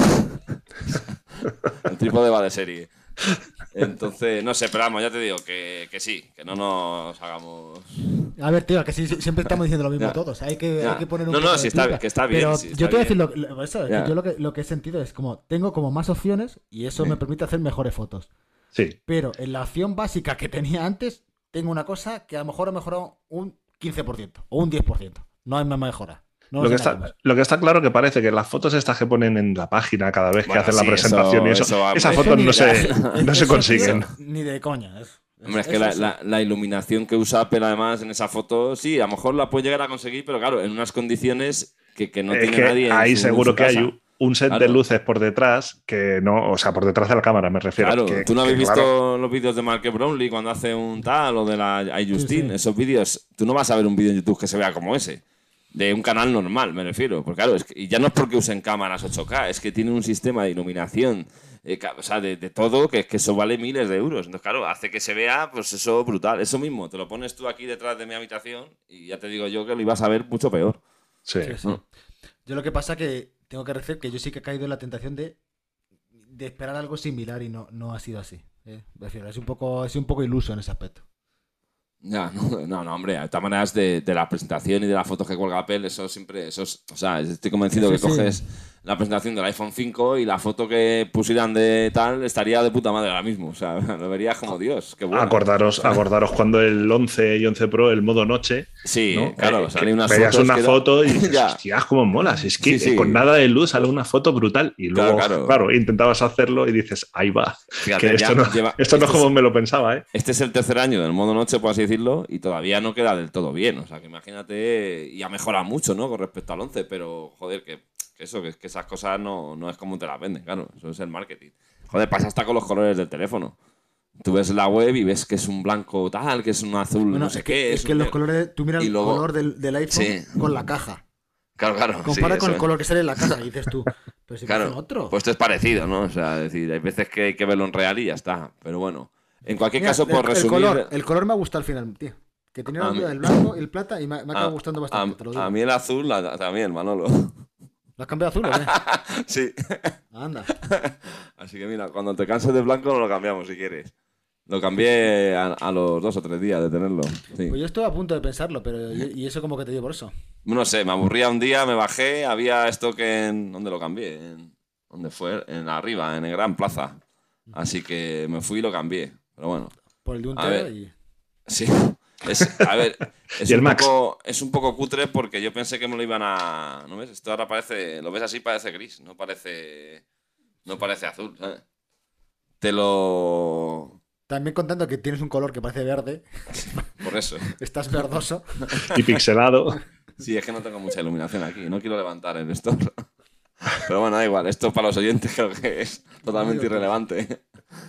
El trípode va de serie. Entonces, no sé, pero vamos, ya te digo que, que sí, que no nos hagamos... A ver, tío, que sí, sí, siempre estamos diciendo lo mismo Ya. todos. Hay que, Ya. hay que poner un No, no, poco de sí está- pica. que está bien, Pero sí, está yo te voy a decir bien. lo, lo- eso, es Ya. que yo lo que, lo que he sentido es como tengo como más opciones y eso Sí. me permite hacer mejores fotos. Sí, Pero en la opción básica que tenía antes, tengo una cosa que a lo mejor ha mejorado un quince por ciento o un diez por ciento. No hay más mejora. No lo, sé que nada está, más. lo que está claro que parece que las fotos estas que ponen en la página cada vez Bueno, que hacen sí, la presentación eso- y eso, eso va- esas Eso fotos ni no de- se, eso, no se tío, consiguen. ni de coña. Es, Hombre, es que eso la, sí. la- la iluminación que usa Apple además en esa foto, sí, a lo mejor la puede llegar a conseguir, pero claro, en unas condiciones que, que no Es tiene que nadie en ahí su- en seguro su que hay casa. un- un set de Claro. luces por detrás que no, o sea, por detrás de la cámara me refiero. Claro, que- tú no que, habéis visto claro, los vídeos de Mark Brownlee cuando hace un tal o de la iJustine, Sí, sí. esos vídeos, tú no vas a ver un vídeo en YouTube que se vea como ese, de un canal normal, me refiero. Porque claro, es que, y ya no es porque usen cámaras ocho K, es que tienen un sistema de iluminación, eh, ca- o sea, de, de todo, que, que eso vale miles de euros. Entonces, claro, hace que se vea, pues eso brutal. Eso mismo, te lo pones tú aquí detrás de mi habitación y ya te digo yo que lo ibas a ver mucho peor. sí. Sí, sí. ¿no? Yo lo que pasa que tengo que reconocer que yo sí que he caído en la tentación de, de esperar algo similar y no, no ha sido así. ¿eh? Prefiero, es un poco, es un poco iluso en ese aspecto. Ya, no, no, no, hombre, de todas maneras de, de la presentación y de las fotos que cuelga Apple, eso siempre, eso es, o sea, estoy convencido Sí, que sí. coges la presentación del iPhone cinco y la foto que pusieran de tal estaría de puta madre ahora mismo, o sea, lo verías como Dios, qué buena. Acordaros, acordaros cuando el once y once Pro, el modo noche, Sí, ¿no? claro, Eh, salían que unas veías fotos una que era- foto y dices, Ya. hostias, cómo molas. Es que Sí, sí. eh, con nada de luz sale una foto brutal. Y Claro, luego, claro. claro, intentabas hacerlo y dices, ahí va. Fíjate, Que esto ya no, lleva- esto no es este como es- me lo pensaba, ¿eh? Este es el tercer año del modo noche, por así decirlo, y todavía no queda del todo bien. O sea, que imagínate, y ha mejorado mucho, ¿no? Con respecto al once, pero joder, que, que eso, que, que esas cosas no, no es como te las venden, claro, eso es el marketing. Joder, pasa hasta con los colores del teléfono. Tú ves la web y ves que es un blanco tal, que es un azul, Bueno, no sé es que, qué. es es que un los negro. colores, tú miras Y el luego- color del, del iPhone Sí. con la caja. Claro, claro. Compara sí, con eso el es. color que sale en la caja y dices tú, pero si me Claro, hacen otro. pues esto es parecido, ¿no? O sea, es decir, hay veces que hay que verlo en real y ya está. Pero bueno, en cualquier Mira, caso, el, por el resumir... color, el color me ha gustado al final, tío. Que tenía la A duda mí- del blanco y el plata y me, me ha acabado a- gustando a, bastante, te lo digo. a mí el azul la- también, Manolo. ¿Lo has cambiado a azul o qué? Sí. Anda. Así que mira, cuando te canses de blanco no lo cambiamos si quieres. Lo cambié a, a los dos o tres días de tenerlo. Sí. Pues yo estuve a punto de pensarlo, pero y, y eso como que te dio por eso. No sé, me aburría un día, me bajé, había esto que en... ¿Dónde lo cambié? En... ¿Dónde fue? En arriba, en el Gran Plaza. Así que me fui y lo cambié. Pero bueno, Por el de un A tera ver. y... sí. Es, a ver, es Y el un, Max. poco, es un poco cutre porque yo pensé que me lo iban a... ¿No ves? Esto ahora parece... Lo ves así, parece gris, no parece... No parece azul, ¿sabes? Te lo... También contando que tienes un color que parece verde, Por eso. estás verdoso. Y pixelado. Sí, es que no tengo mucha iluminación aquí. No quiero levantar el store. Pero bueno, da igual. Esto para los oyentes creo que es totalmente irrelevante.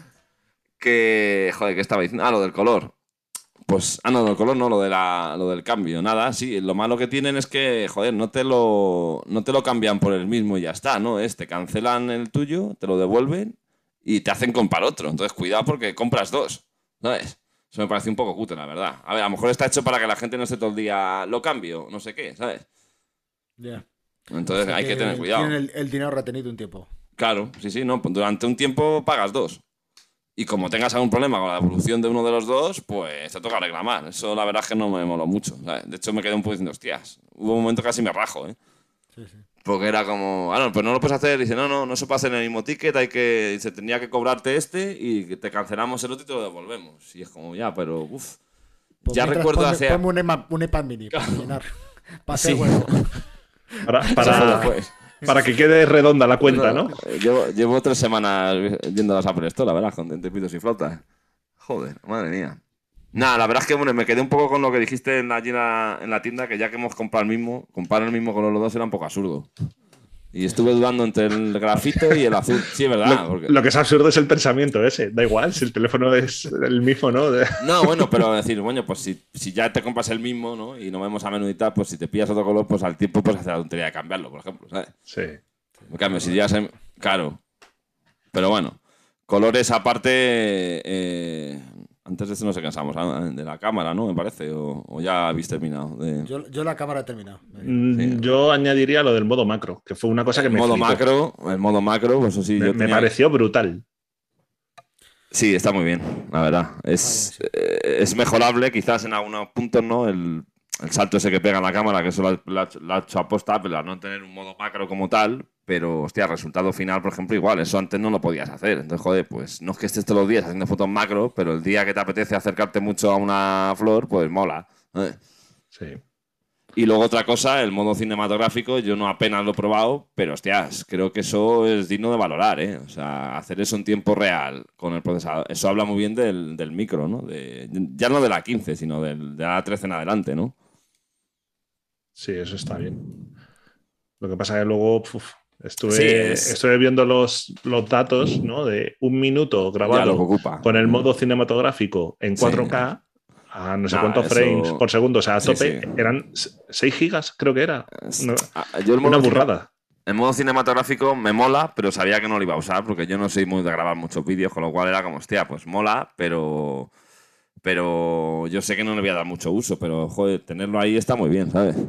Que... Joder, ¿qué estaba diciendo? Ah, lo del color. Pues, ah, no, del color no, lo, de la, lo del cambio. Nada, sí. Lo malo que tienen es que, joder, no te lo, no te lo cambian por el mismo y ya está, ¿no? Es, te cancelan el tuyo, te lo devuelven y te hacen comprar otro. Entonces, cuidado porque compras dos, ¿sabes? Eso me parece un poco cutre, la verdad. A ver, a lo mejor está hecho para que la gente no esté todo el día, lo cambio, no sé qué, ¿sabes? Ya. Entonces O sea hay que tener cuidado. Tienen el, el dinero retenido un tiempo. Claro, sí, sí, no. Durante un tiempo pagas dos. Y como tengas algún problema con la devolución de uno de los dos, pues te toca reclamar. Eso la verdad es que no me moló mucho, ¿sabes? De hecho me quedé un poco diciendo, hostias, hubo un momento que casi me rajo, ¿eh? Sí, sí. Porque era como, ah, no, pues no lo puedes hacer. Dice, no, no, no se puede hacer en el mismo ticket, hay que, dice, tenía que cobrarte este y que te cancelamos el otro y te lo devolvemos. Y es como, ya, pero, uff. Pues Ya mientras recuerdo ponme, hace... ponme un, EMA un iPad mini para llenar. Para hacer Sí. hueco. Para, Eso para, después. para que quede redonda la cuenta, ¿no? eh, Llevo, llevo tres semanas yendo a las Apple Store, la verdad, con pitos y flautas. Joder, madre mía. Nada, la verdad es que bueno, me quedé un poco con lo que dijiste en la, allí en la, en la tienda, que ya que hemos comprado el mismo, comprar el mismo color los dos era un poco absurdo. Y estuve dudando entre el grafito y el azul. Sí, es verdad. Lo, porque... lo que es absurdo es el pensamiento ese. Da igual, si el teléfono es el mismo, ¿no? De- No, bueno, pero decir, bueno, pues si, si ya te compras el mismo, ¿no? Y no vemos a menú y tal, pues si te pillas otro color, pues al tiempo puedes hacer la tontería de cambiarlo, por ejemplo, ¿sabes? Sí. En cambio, si ya se... Claro. Pero bueno, colores aparte... eh, antes de esto no sé qué pensamos, de la cámara, ¿no? Me parece, o, o ya habéis terminado. De... Yo, yo la cámara he terminado. Mm, Sí. Yo añadiría lo del modo macro, que fue una cosa que el me modo flipó. macro, el modo macro, pues eso sí, Me, yo me tenía- pareció brutal. Sí, está muy bien, la verdad. Es, eh, es mejorable, quizás en algunos puntos, ¿no? El, el salto ese que pega en la cámara, que eso lo ha, lo ha- lo ha hecho aposta Apple, a no tener un modo macro como tal, pero, hostia, resultado final, por ejemplo, igual, eso antes no lo podías hacer. Entonces, joder, pues no es que estés todos los días haciendo fotos macro, pero el día que te apetece acercarte mucho a una flor, pues mola. ¿eh? Sí. Y luego otra cosa, el modo cinematográfico, yo no apenas lo he probado, pero hostias, creo que eso es digno de valorar, ¿eh? O sea, hacer eso en tiempo real con el procesador, eso habla muy bien del, del micro, ¿no? De, ya no de la quince, sino del, de la trece en adelante, ¿no? Sí, eso está bien. Lo que pasa es que luego uf, estuve, Sí, es- estuve viendo los, los datos, ¿no? De un minuto Ya lo que grabado ocupa. con el modo cinematográfico en Sí. cuatro K a no sé Nah, cuántos eso- frames por segundo, o sea, a Sí, tope, sí. eran seis gigas, creo que era. Una, Ah, yo el una modo, burrada. el modo cinematográfico me mola, pero sabía que no lo iba a usar porque yo no soy muy de grabar muchos vídeos, con lo cual era como, hostia, pues mola, pero... Pero yo sé que no le voy a dar mucho uso, pero joder, tenerlo ahí está muy bien, ¿sabes?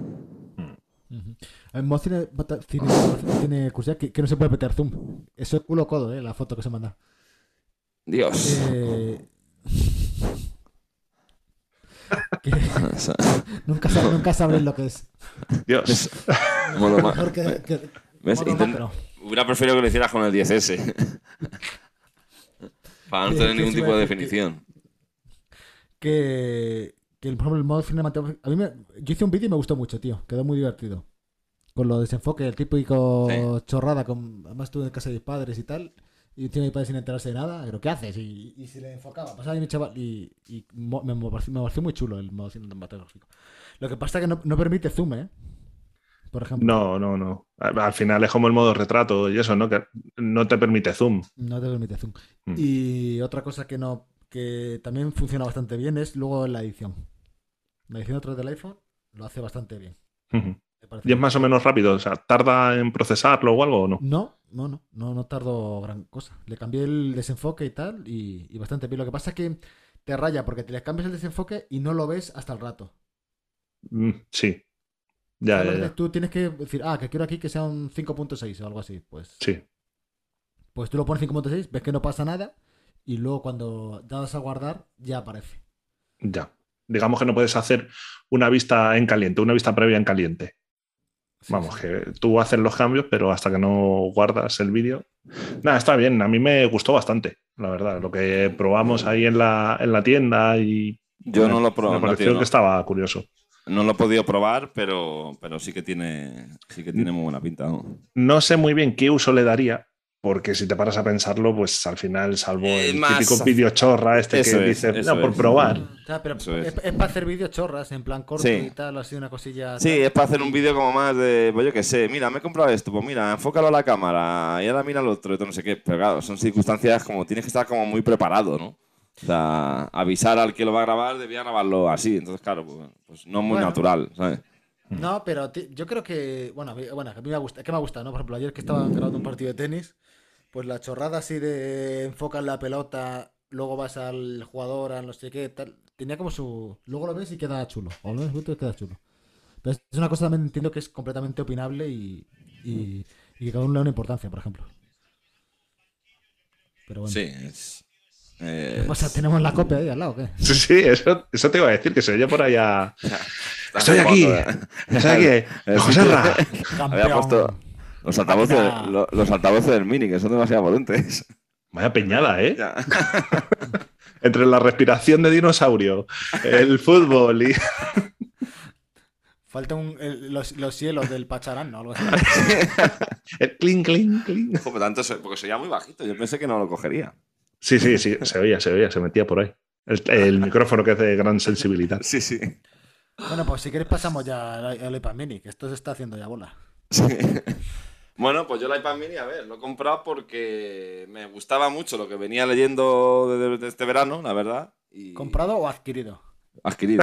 En modo cine, bata- cine, tiene curiosidad que, que no se puede meter zoom. Eso es culo codo, eh, la foto que se manda. Dios. Eh, Que nunca, sab- nunca sabréis lo que es. Dios. Modo ma- Mejor que, que- ¿Ves? modo Intent- macro. Hubiera preferido que lo hicieras con el diez ese. Para no Que- tener que ningún sí iba tipo a de decir que- definición. que, que el, por ejemplo, el modo cinematográfico. A mí me, yo hice un vídeo y me gustó mucho, tío. Quedó muy divertido. Con lo desenfoque, el típico Sí. chorrada. Con, además estuve en casa de mis padres y tal. Y tiene mi padre sin enterarse de nada. Pero ¿qué haces? Y, y se le enfocaba. Pasaba ahí mi chaval. Y, y mo- me, me pareció, me pareció muy chulo el modo cinematográfico. Lo que pasa es que no, no permite zoom, ¿eh? Por ejemplo. No, no, no. Al al final es como el modo retrato y eso, ¿no? Que no te permite zoom. No te permite zoom. Mm. Y otra cosa que no que también funciona bastante bien es luego la edición. La edición a través del iPhone lo hace bastante bien. Ujú. Me parece Y es bien. más o menos rápido. O sea, ¿tarda en procesarlo o algo o no? No, no, no, no, no tardó gran cosa. Le cambié el desenfoque y tal, y, y bastante bien. Lo que pasa es que te raya porque te le cambias el desenfoque y no lo ves hasta el rato. Mm, sí. Ya, ¿Sabes lo ya, que ya. te- Tú tienes que decir, ah, que quiero aquí que sea un cinco punto seis o algo así. Pues, Sí. pues tú lo pones cinco punto seis, ves que no pasa nada, y luego cuando das a guardar, ya aparece. Ya. Digamos que no puedes hacer una vista en caliente, una vista previa en caliente. Sí, Vamos, sí. que tú haces los cambios, pero hasta que no guardas el vídeo. Nada, está bien. A mí me gustó bastante, la verdad. Lo que probamos ahí en la, en la tienda y Yo me, no lo me probé, no, pareció tío, que no. estaba curioso. No lo he podido probar, pero, pero sí que tiene, sí que tiene muy buena pinta, ¿no? No sé muy bien qué uso le daría, porque si te paras a pensarlo, pues al final, salvo Eh, el más típico af- vídeo chorra este Eso que es, dices, eso no, por es. probar. O sea, pero Eso es, es. es para hacer vídeos chorras, en plan corto Sí. y tal, así una cosilla. Sí, tal. es para hacer un vídeo como más de, pues yo qué sé, mira, me he comprado esto, pues mira, enfócalo a la cámara y ahora mira al otro y todo no sé qué. Pero claro, son circunstancias como tienes que estar como muy preparado, ¿no? O sea, avisar al que lo va a grabar, debía grabarlo así. Entonces, claro, pues, pues no es muy Bueno. natural, ¿sabes? No, pero ti- yo creo que, bueno, a mí- bueno, que a mí me gusta, que me gusta, ¿no? Por ejemplo, ayer que estaban grabando un partido de tenis, pues la chorrada así de enfocas la pelota, luego vas al jugador, a no sé qué, tal, tenía como su... Luego lo ves y queda chulo, o lo ves y queda chulo. Pero es una cosa también entiendo que es completamente opinable y, y, y que cada uno le da una importancia, por ejemplo. Pero bueno. Sí, es... ¿Qué pasa? es- ¿Tenemos la copia ahí al lado o qué? Sí, sí, eso, eso te iba a decir, que se oye por allá. Está Estoy aquí, jugando, ¿eh? estoy aquí, El José sitio- Ra. Había puesto los altavoces, Máquina. lo- los altavoces del Mini, que son demasiado potentes. Vaya peñada, ¿eh? Ya. Entre la respiración de dinosaurio, el fútbol y. Falta un, el- los, los cielos del Pacharán, ¿no? Algo así. El clink, clink, clink. Joder, tanto se- porque soy ya muy bajito, yo pensé que no lo cogería. Sí, sí, sí, se oía, se oía, se metía por ahí. El, el micrófono que es de gran sensibilidad. Sí, sí. Bueno, pues si queréis pasamos ya al al iPad Mini, que esto se está haciendo ya bola. Sí. Bueno, pues yo el iPad Mini, a ver, lo he comprado porque me gustaba mucho lo que venía leyendo de, de este verano, la verdad. Y... ¿Comprado o adquirido? Adquirido.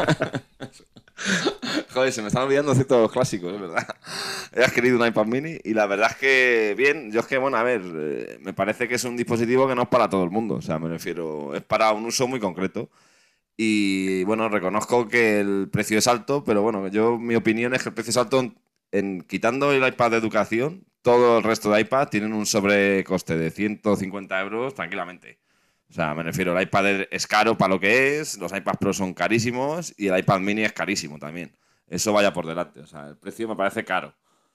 Joder, se me están olvidando ciertos clásicos, es verdad. He adquirido un iPad Mini y la verdad es que, bien, yo es que, bueno, a ver, eh, me parece que es un dispositivo que no es para todo el mundo, o sea, me refiero, es para un uso muy concreto. Y bueno, reconozco que el precio es alto, pero bueno, yo mi opinión es que el precio es alto en, en- quitando el iPad de educación, todo el resto de iPad tienen un sobrecoste de ciento cincuenta euros tranquilamente. O sea, me refiero, el iPad es caro para lo que es, los iPad Pro son carísimos y el iPad Mini es carísimo también. Eso vaya por delante, o sea, el precio me parece caro.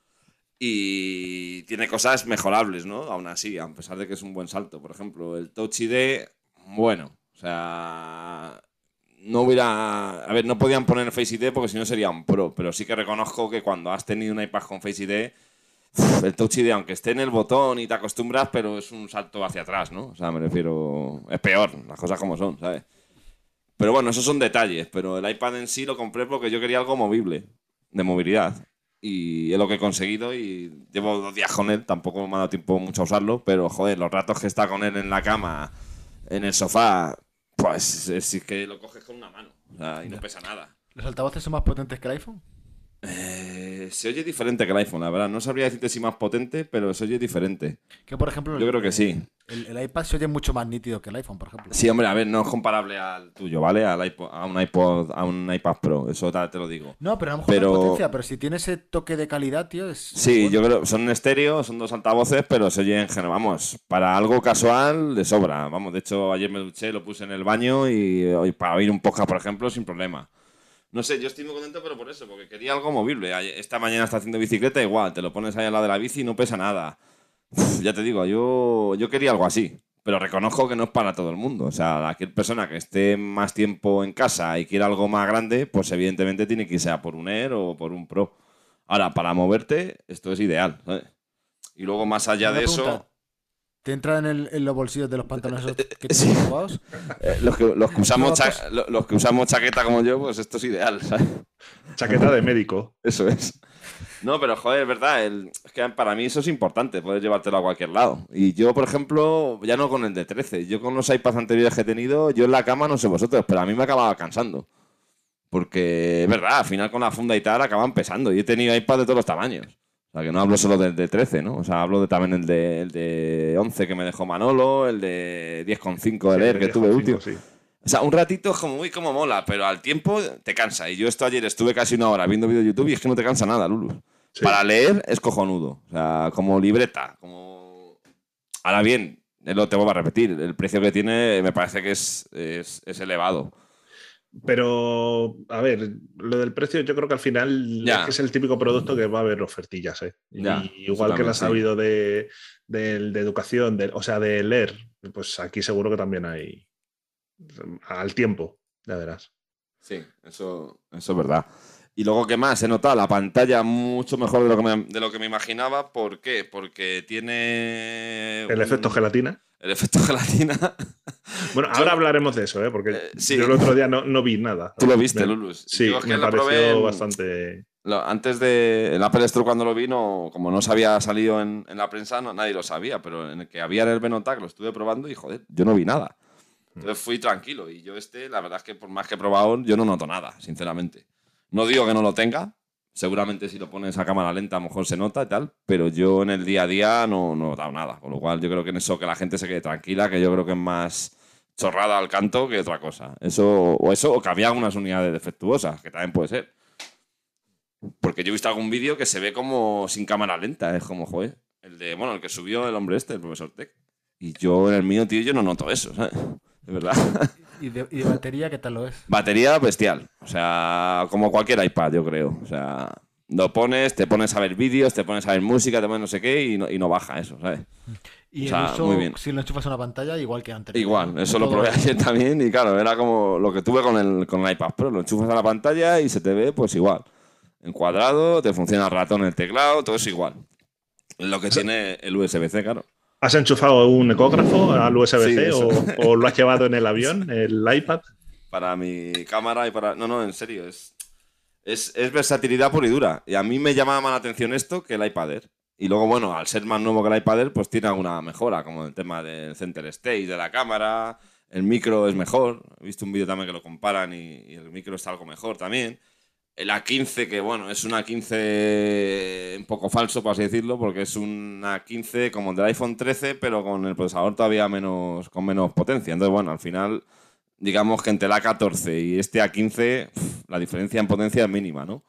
Y tiene cosas mejorables, ¿no? Aún así, a pesar de que es un buen salto. Por ejemplo, el Touch I D, bueno, o sea, no hubiera... A ver, no podían poner Face I D porque si no sería un Pro, pero sí que reconozco que cuando has tenido un iPad con Face I D, uf, el Touch I D, aunque esté en el botón y te acostumbras, pero es un salto hacia atrás, ¿no? O sea, me refiero... Es peor, las cosas como son, ¿sabes? Pero bueno, esos son detalles, pero el iPad en sí lo compré porque yo quería algo movible, de movilidad. Y es lo que he conseguido y llevo dos días con él, tampoco me ha dado tiempo mucho a usarlo, pero joder, los ratos que está con él en la cama, en el sofá, pues es, es que lo coges con una mano, o sea, y no pesa nada. ¿Los altavoces son más potentes que el iPhone? Eh, Eh, se oye diferente que el iPhone, la verdad. No sabría decirte si más potente, pero se oye diferente. Que por ejemplo, Yo el, creo que sí. el, el iPad se oye mucho más nítido que el iPhone, por ejemplo. Sí, hombre, a ver, no es comparable al tuyo, ¿vale? Al iPod, a un iPod, a un iPad Pro, eso te, te lo digo. No, pero a lo mejor Pero- no es potencia, pero si tiene ese toque de calidad, tío, es. Sí, bueno. yo creo, son estéreo, son dos altavoces, pero se oye en general, vamos, para algo casual de sobra. Vamos, de hecho, ayer me duché, lo puse en el baño y, y para oír un podcast, por ejemplo, sin problema. No sé, yo estoy muy contento, pero por eso, porque quería algo movible. Ayer- Esta mañana está haciendo bicicleta, igual, te lo pones ahí al lado de la bici y no pesa nada. Uf, ya te digo, yo, yo quería algo así, pero reconozco que no es para todo el mundo. O sea, cualquier persona que esté más tiempo en casa y quiera algo más grande, pues evidentemente tiene que irse a por un Air o por un Pro. Ahora, para moverte, esto es ideal, ¿sabes? Y luego, más allá Una de eso, pregunta, ¿te entra en, el- en los bolsillos de los pantalones esos que Sí. tienes jugados? eh, los, que, los, que usamos No, cha- pues- lo- los que usamos chaqueta como yo, pues esto es ideal, ¿sabes? Chaqueta de médico. Eso es. No, pero joder, es verdad, el- es que para mí eso es importante, poder llevártelo a cualquier lado. Y yo, por ejemplo, ya no con el de trece, yo con los iPads anteriores que he tenido, yo en la cama, no sé vosotros, pero a mí me acababa cansando. Porque es verdad, al final con la funda y tal acaban pesando. Y he tenido iPads de todos los tamaños. O sea, que no hablo solo del de trece, ¿no? O sea, hablo de, también el de, el de once que me dejó Manolo, el de diez coma cinco del Air que tuve último. Sí. O sea, un ratito es como muy como mola, pero al tiempo te cansa. Y yo esto ayer estuve casi una hora viendo vídeos de YouTube y es que no te cansa nada, Lulu. Sí. Para leer es cojonudo. O sea, como libreta, como... Ahora bien, eh, lo te vuelvo a repetir, el precio que tiene me parece que es, es, es elevado. Pero, a ver, lo del precio yo creo que al final Ya. es que es el típico producto que va a haber ofertillas, ¿eh? Ya, Y eso igual que también, las ha sí. habido de, del- de educación, del- o sea, de leer, pues aquí seguro que también hay al tiempo, ya verás. Sí, eso, eso es verdad. Y luego, ¿qué más? He notado la pantalla mucho mejor de lo que me, de lo que me imaginaba. ¿Por qué? Porque tiene... El un- efecto gelatina. El efecto gelatina. Bueno, Yo- ahora hablaremos de eso, ¿eh? Porque Eh, sí. yo el otro día no, no vi nada. Tú lo viste, Me- Lulus. Sí, Yo es que me lo pareció probé en- bastante... Lo- antes de el Apple Store cuando lo vi, no, como no se había salido en, en la prensa, no, nadie lo sabía, pero en el que había en el Benotac lo estuve probando y joder, yo no vi nada. Entonces fui tranquilo y yo este, la verdad es que por más que he probado, yo no noto nada, sinceramente. No digo que no lo tenga, seguramente si lo pones a cámara lenta a lo mejor se nota y tal, pero yo en el día a día no, no he notado nada, con lo cual yo creo que en eso que la gente se quede tranquila, que yo creo que es más chorrada al canto que otra cosa. Eso, o eso, o que había algunas unidades defectuosas, que también puede ser. Porque yo he visto algún vídeo que se ve como sin cámara lenta, es como, joder, el de, bueno, el que subió el hombre este, el profesor Tech. Y yo en el mío, tío, yo no noto eso, ¿sabes? De verdad. ¿Y de, y de batería qué tal lo es? Batería bestial, o sea, como cualquier iPad, yo creo. O sea, lo pones, te pones a ver vídeos, te pones a ver música, te pones no sé qué y no, y no baja eso, ¿sabes? Y O sea, el uso, muy bien. si lo enchufas a una pantalla, igual que antes. Igual, ¿no? eso lo Todo- probé ayer también y claro, era como lo que tuve con el, con el iPad Pro. Lo enchufas a la pantalla y se te ve pues igual. Encuadrado, te funciona el ratón, el teclado, todo es igual. Es lo que tiene el U S B C, claro. ¿Has enchufado un ecógrafo al U S B C Sí, eso. o, o lo has llevado en el avión, el iPad? Para mi cámara y para... No, no, en serio, es, es, es versatilidad pura y dura. Y a mí me llamaba más la atención esto que el iPad Air. Y luego, bueno, al ser más nuevo que el iPad Air, pues tiene alguna mejora, como el tema del center stage de la cámara, el micro es mejor. He visto un vídeo también que lo comparan y, y el micro está algo mejor también. El A quince, que bueno, es una quince un poco falso, por así decirlo, porque es una quince como el del iPhone trece, pero con el procesador todavía menos, con menos potencia. Entonces, bueno, al final, digamos que entre el A catorce y este A quince, pf, la diferencia en potencia es mínima, ¿no?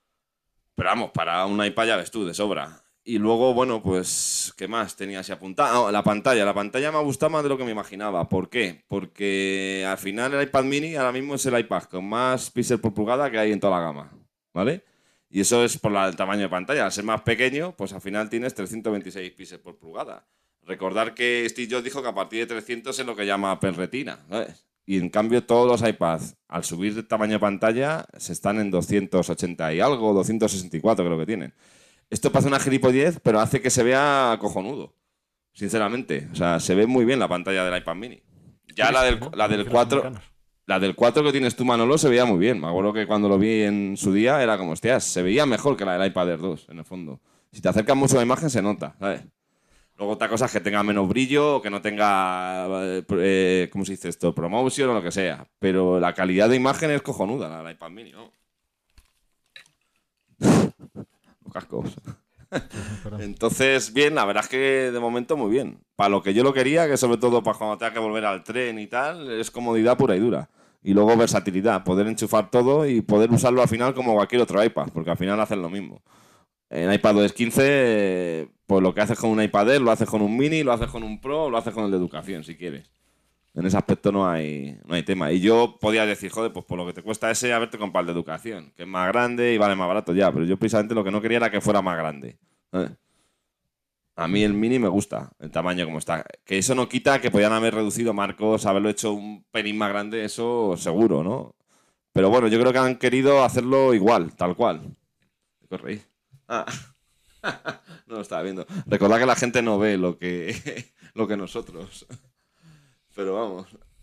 Pero vamos, para un iPad ya ves tú, de sobra. Y luego, bueno, pues, ¿qué más tenía así apuntado? Ah, la pantalla. La pantalla me ha gustado más de lo que me imaginaba. ¿Por qué? Porque al final el iPad mini ahora mismo es el iPad con más píxeles por pulgada que hay en toda la gama, ¿vale? Y eso es por la- el tamaño de pantalla. Al ser más pequeño, pues al final tienes trescientos veintiséis píxeles por pulgada. Recordar que Steve Jobs dijo que a partir de trescientos es lo que llama Apple Retina, ¿sabes? Y en cambio todos los iPads, al subir de tamaño de pantalla, se están en doscientos ochenta y algo, doscientos sesenta y cuatro creo que tienen. Esto parece una gilipollez, pero hace que se vea cojonudo, sinceramente. O sea, se ve muy bien la pantalla del iPad mini. Ya la del, ¿no? la del Que los cuatro... americanos. La del cuatro que tienes tú, Manolo, se veía muy bien. Me acuerdo que cuando lo vi en su día era como, hostias, se veía mejor que la del iPad Air dos, en el fondo. Si te acercas mucho a la imagen, se nota, ¿sabes? Luego otra cosa es que tenga menos brillo o que no tenga, eh, eh, ¿cómo se dice esto? Promotion o lo que sea. Pero la calidad de imagen es cojonuda, la del iPad mini, ¿no? cascos. Perdón. Entonces, bien, la verdad es que de momento muy bien. Para lo que yo lo quería, que sobre todo para cuando tenga que volver al tren y tal, es comodidad pura y dura. Y luego versatilidad, poder enchufar todo y poder usarlo al final como cualquier otro iPad, porque al final hacen lo mismo. En iPadOS quince, pues lo que haces con un iPad Air, lo haces con un Mini, lo haces con un Pro, lo haces con el de educación, si quieres. En ese aspecto no hay, no hay tema. Y yo podía decir, joder, pues por lo que te cuesta ese, haberte comprado el de educación, que es más grande y vale más barato ya. Pero yo precisamente lo que no quería era que fuera más grande. ¿Sabes? A mí el Mini me gusta, el tamaño como está. Que eso no quita que podían haber reducido marcos, haberlo hecho un pelín más grande, eso seguro, ¿no? Pero bueno, yo creo que han querido hacerlo igual, tal cual. ¿Qué corréis? Ah. No lo estaba viendo. Recordad que la gente no ve lo que, lo que nosotros. Pero vamos.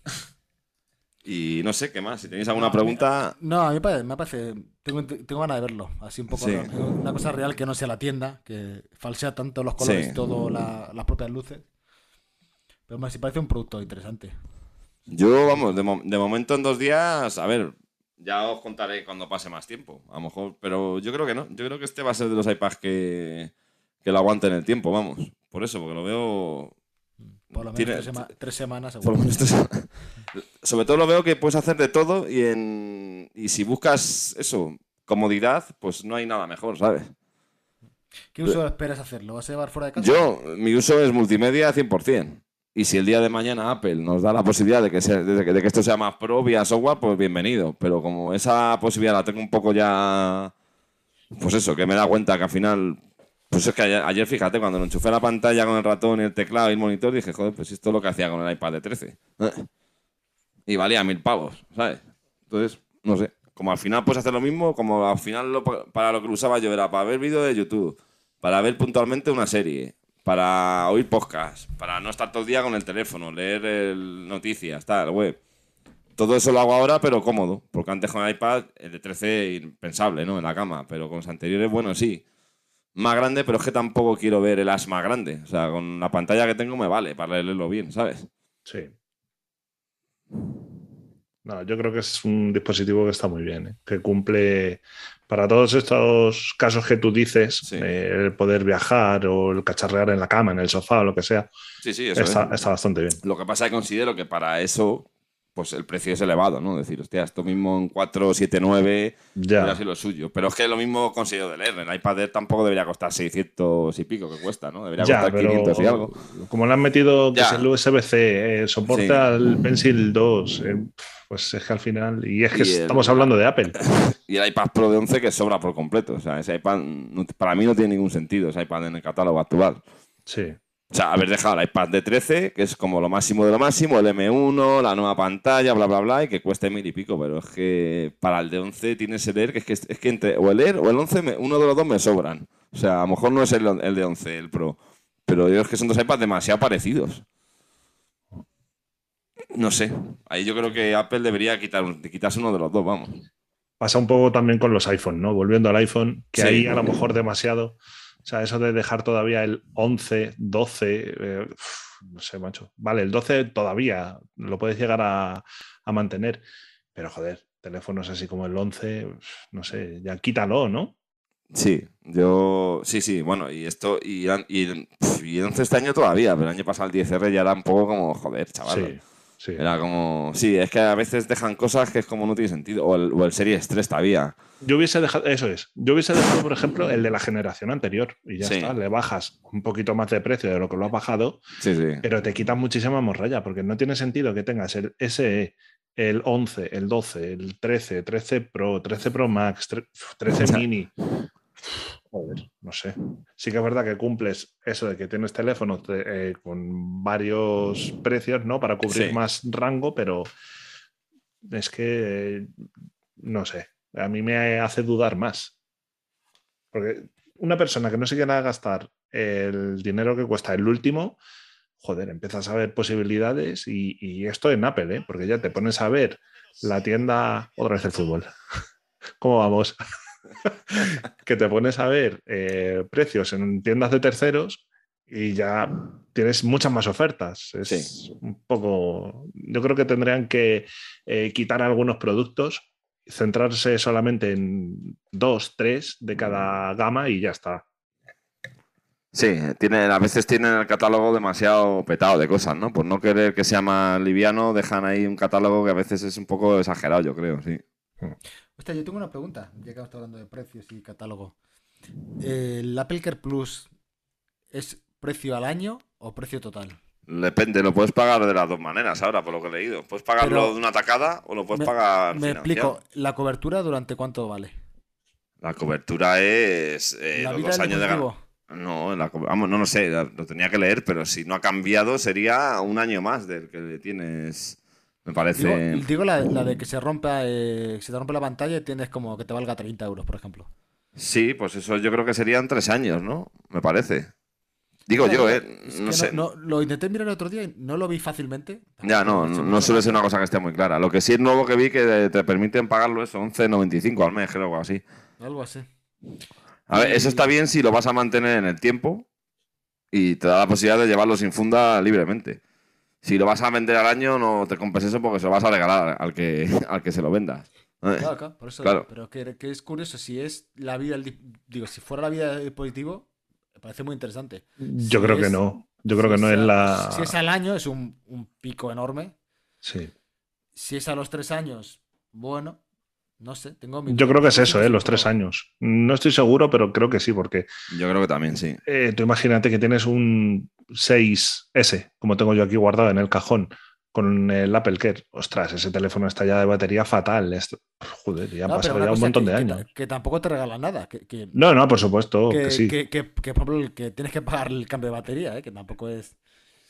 Y no sé qué más. Si tenéis alguna No, a mí- pregunta. No, a mí me parece, me parece- tengo, tengo ganas de verlo, así un poco Sí. real. Una cosa real que no sea la tienda, que falsea tanto los colores Sí. y todo la- las propias luces. Pero me sí parece un producto interesante. Yo, vamos, de, mo- de momento en dos días, a ver, ya os contaré cuando pase más tiempo. A lo mejor, pero yo creo que no. Yo creo que este va a ser de los iPads que, que lo aguanten el tiempo, vamos. Por eso, porque lo veo. Por lo menos Tiene- tres, sema- tres semanas Por seguro. lo menos tres- Sobre todo lo veo que puedes hacer de todo y en y si buscas eso, comodidad, pues no hay nada mejor, ¿sabes? ¿Qué uso esperas hacerlo? ¿Vas a llevar fuera de casa? Yo, mi uso es multimedia cien por ciento. Y si el día de mañana Apple nos da la posibilidad de que, sea- de que, de que esto sea más pro vía software, pues bienvenido. Pero como esa posibilidad la tengo un poco ya, pues eso, que me da cuenta que al final, pues es que ayer, ayer, fíjate, cuando lo enchufé a la pantalla con el ratón y el teclado y el monitor, dije, joder, pues esto es lo que hacía con el iPad de trece. Y valía mil pavos, ¿sabes? Entonces, no sé. Como al final puedes hacer lo mismo, como al final lo- para lo que lo usaba yo era para ver vídeos de YouTube, para ver puntualmente una serie, para oír podcast, para no estar todo el día con el teléfono, leer el- noticias, tal, web. Todo eso lo hago ahora, pero cómodo, porque antes con el iPad, el de trece, impensable, ¿no? En la cama, pero con los anteriores, bueno, sí. Más grande, pero es que tampoco quiero ver el as más grande. O sea, con la pantalla que tengo me vale para leerlo bien, ¿sabes? Sí. No, yo creo que es un dispositivo que está muy bien, ¿eh? Que cumple para todos estos casos que tú dices, Sí. eh, el poder viajar o el cacharrear en la cama, en el sofá o lo que sea, Sí, sí, eso está, es. está bastante bien. Lo que pasa es que considero que para eso, pues el precio es elevado, ¿no? Es decir, hostia, esto mismo en cuatrocientos setenta y nueve Ya. hubiera sido lo suyo. Pero es que lo mismo considero de leer. El iPad Air tampoco debería costar seiscientos y pico que cuesta, ¿no? Debería Ya, costar pero quinientos y algo. como le han metido que Ya. es el U S B C, eh, soporte Sí. al Pencil dos, eh, pues es que al final, y es que Y el- estamos hablando de Apple. Y el iPad Pro de once que sobra por completo. O sea, ese iPad no- para mí no tiene ningún sentido, ese iPad en el catálogo actual. Sí, O sea, haber dejado el iPad de trece, que es como lo máximo de lo máximo, el M uno, la nueva pantalla, bla, bla, bla, y que cueste mil y pico. Pero es que para el de once tienes el Air, que es que, es que entre o el Air o el once, me- uno de los dos me sobran. O sea, a lo mejor no es el, el de once, el Pro. Pero yo es que son dos iPads demasiado parecidos. No sé. Ahí yo creo que Apple debería quitar, quitarse uno de los dos, vamos. pasa un poco también con los iPhone, ¿no? Volviendo al iPhone, que Sí. ahí a lo mejor demasiado. O sea, eso de dejar todavía el once, doce, eh, uf, no sé, macho. Vale, el doce todavía lo puedes llegar a, a mantener, pero joder, teléfonos así como el once, uf, no sé, ya quítalo, ¿no? Sí, yo. Sí, sí, bueno, y esto. Y, y, y once este año todavía, pero el año pasado el diez R ya era un poco como, joder, chaval. Sí, sí. Era como. Sí, es que a veces dejan cosas que es como no tiene sentido. O el, o el Series tres todavía. Yo hubiese dejado, eso es, yo hubiese dejado, por ejemplo, el de la generación anterior y ya Sí. está, le bajas un poquito más de precio de lo que lo has bajado, Sí, sí. pero te quitan muchísima morralla, porque no tiene sentido que tengas el S E, el once, el doce, el trece, trece Pro, trece Pro Max, tre- trece Mini. Joder, no sé. Sí que es verdad que cumples eso de que tienes teléfonos de- eh, con varios precios, ¿no? Para cubrir Sí. más rango, pero es que, eh, no sé, a mí me hace dudar más. Porque una persona que no se quiera gastar el dinero que cuesta el último, joder, empiezas a ver posibilidades y, y esto en Apple, ¿eh? Porque ya te pones a ver la tienda, otra vez el fútbol. ¿Cómo vamos? Que te pones a ver eh, precios en tiendas de terceros y ya tienes muchas más ofertas. Es Sí. un poco. Yo creo que tendrían que eh, quitar algunos productos centrarse solamente en dos, tres de cada gama y ya está. Sí, tiene, a veces tienen el catálogo demasiado petado de cosas, ¿no? Por no querer que sea más liviano, dejan ahí un catálogo que a veces es un poco exagerado, yo creo, sí. Hostia, yo tengo una pregunta, ya que estamos hablando de precios y catálogo. ¿El Apple Care Plus es precio al año o precio total? Depende, lo puedes pagar de las dos maneras ahora, por lo que he leído. Puedes pagarlo Pero de una tacada o lo puedes me, pagar me financiado. explico, ¿la cobertura durante cuánto vale? La cobertura es eh, ¿La los vida dos del años de dispositivo? garantía. No, la co- vamos, no lo sé, la- lo tenía que leer, pero si no ha cambiado sería un año más del que tienes, me Digo, parece. digo la, la de que se rompa, eh, se te rompe la pantalla y tienes como que te valga treinta euros, por ejemplo. Sí, pues eso yo creo que serían tres años, ¿no? Me parece. Digo Ya, yo, ya, ¿eh? es No que no, sé. no- lo intenté mirar el otro día y no lo vi fácilmente. Ya, Tampoco no, le eché no, no mucho suele ser una rato. cosa que esté muy clara. Lo que sí es nuevo que vi que te permiten pagarlo eso, once noventa y cinco al mes, creo, o algo así. Algo así. A ver, eso está Y bien si lo vas a mantener en el tiempo y te da la posibilidad de llevarlo sin funda libremente. Si lo vas a vender al año, no te compres eso porque se lo vas a regalar al que, al que se lo vendas. Eh, claro, claro, por eso digo, Claro. pero que, que es curioso, si es la vida del di- digo, si fuera la vida del dispositivo, me parece muy interesante. Yo Si creo que es, no. Yo si creo que es, no es a- si es la... al año, es un, un pico enorme. Sí. Si es a los tres años, bueno, no sé, tengo mis Yo dudas. creo que Yo es lo eso, siento ¿eh? sin Los tres probar. años. No estoy seguro, pero creo que sí, porque Yo creo que también, sí. eh, tú imagínate que tienes un seis ese, como tengo yo aquí guardado en el cajón, con el Apple Care. Ostras, ese teléfono está ya de batería fatal. Esto- joder, ya han No, pero pasado una ya un cosa montón que, de que, ta- años. que tampoco te regala nada, que, que, No, no, por supuesto que que, sí. que, que, que, por ejemplo, el que tienes que pagar el cambio de batería, ¿eh? Que tampoco es...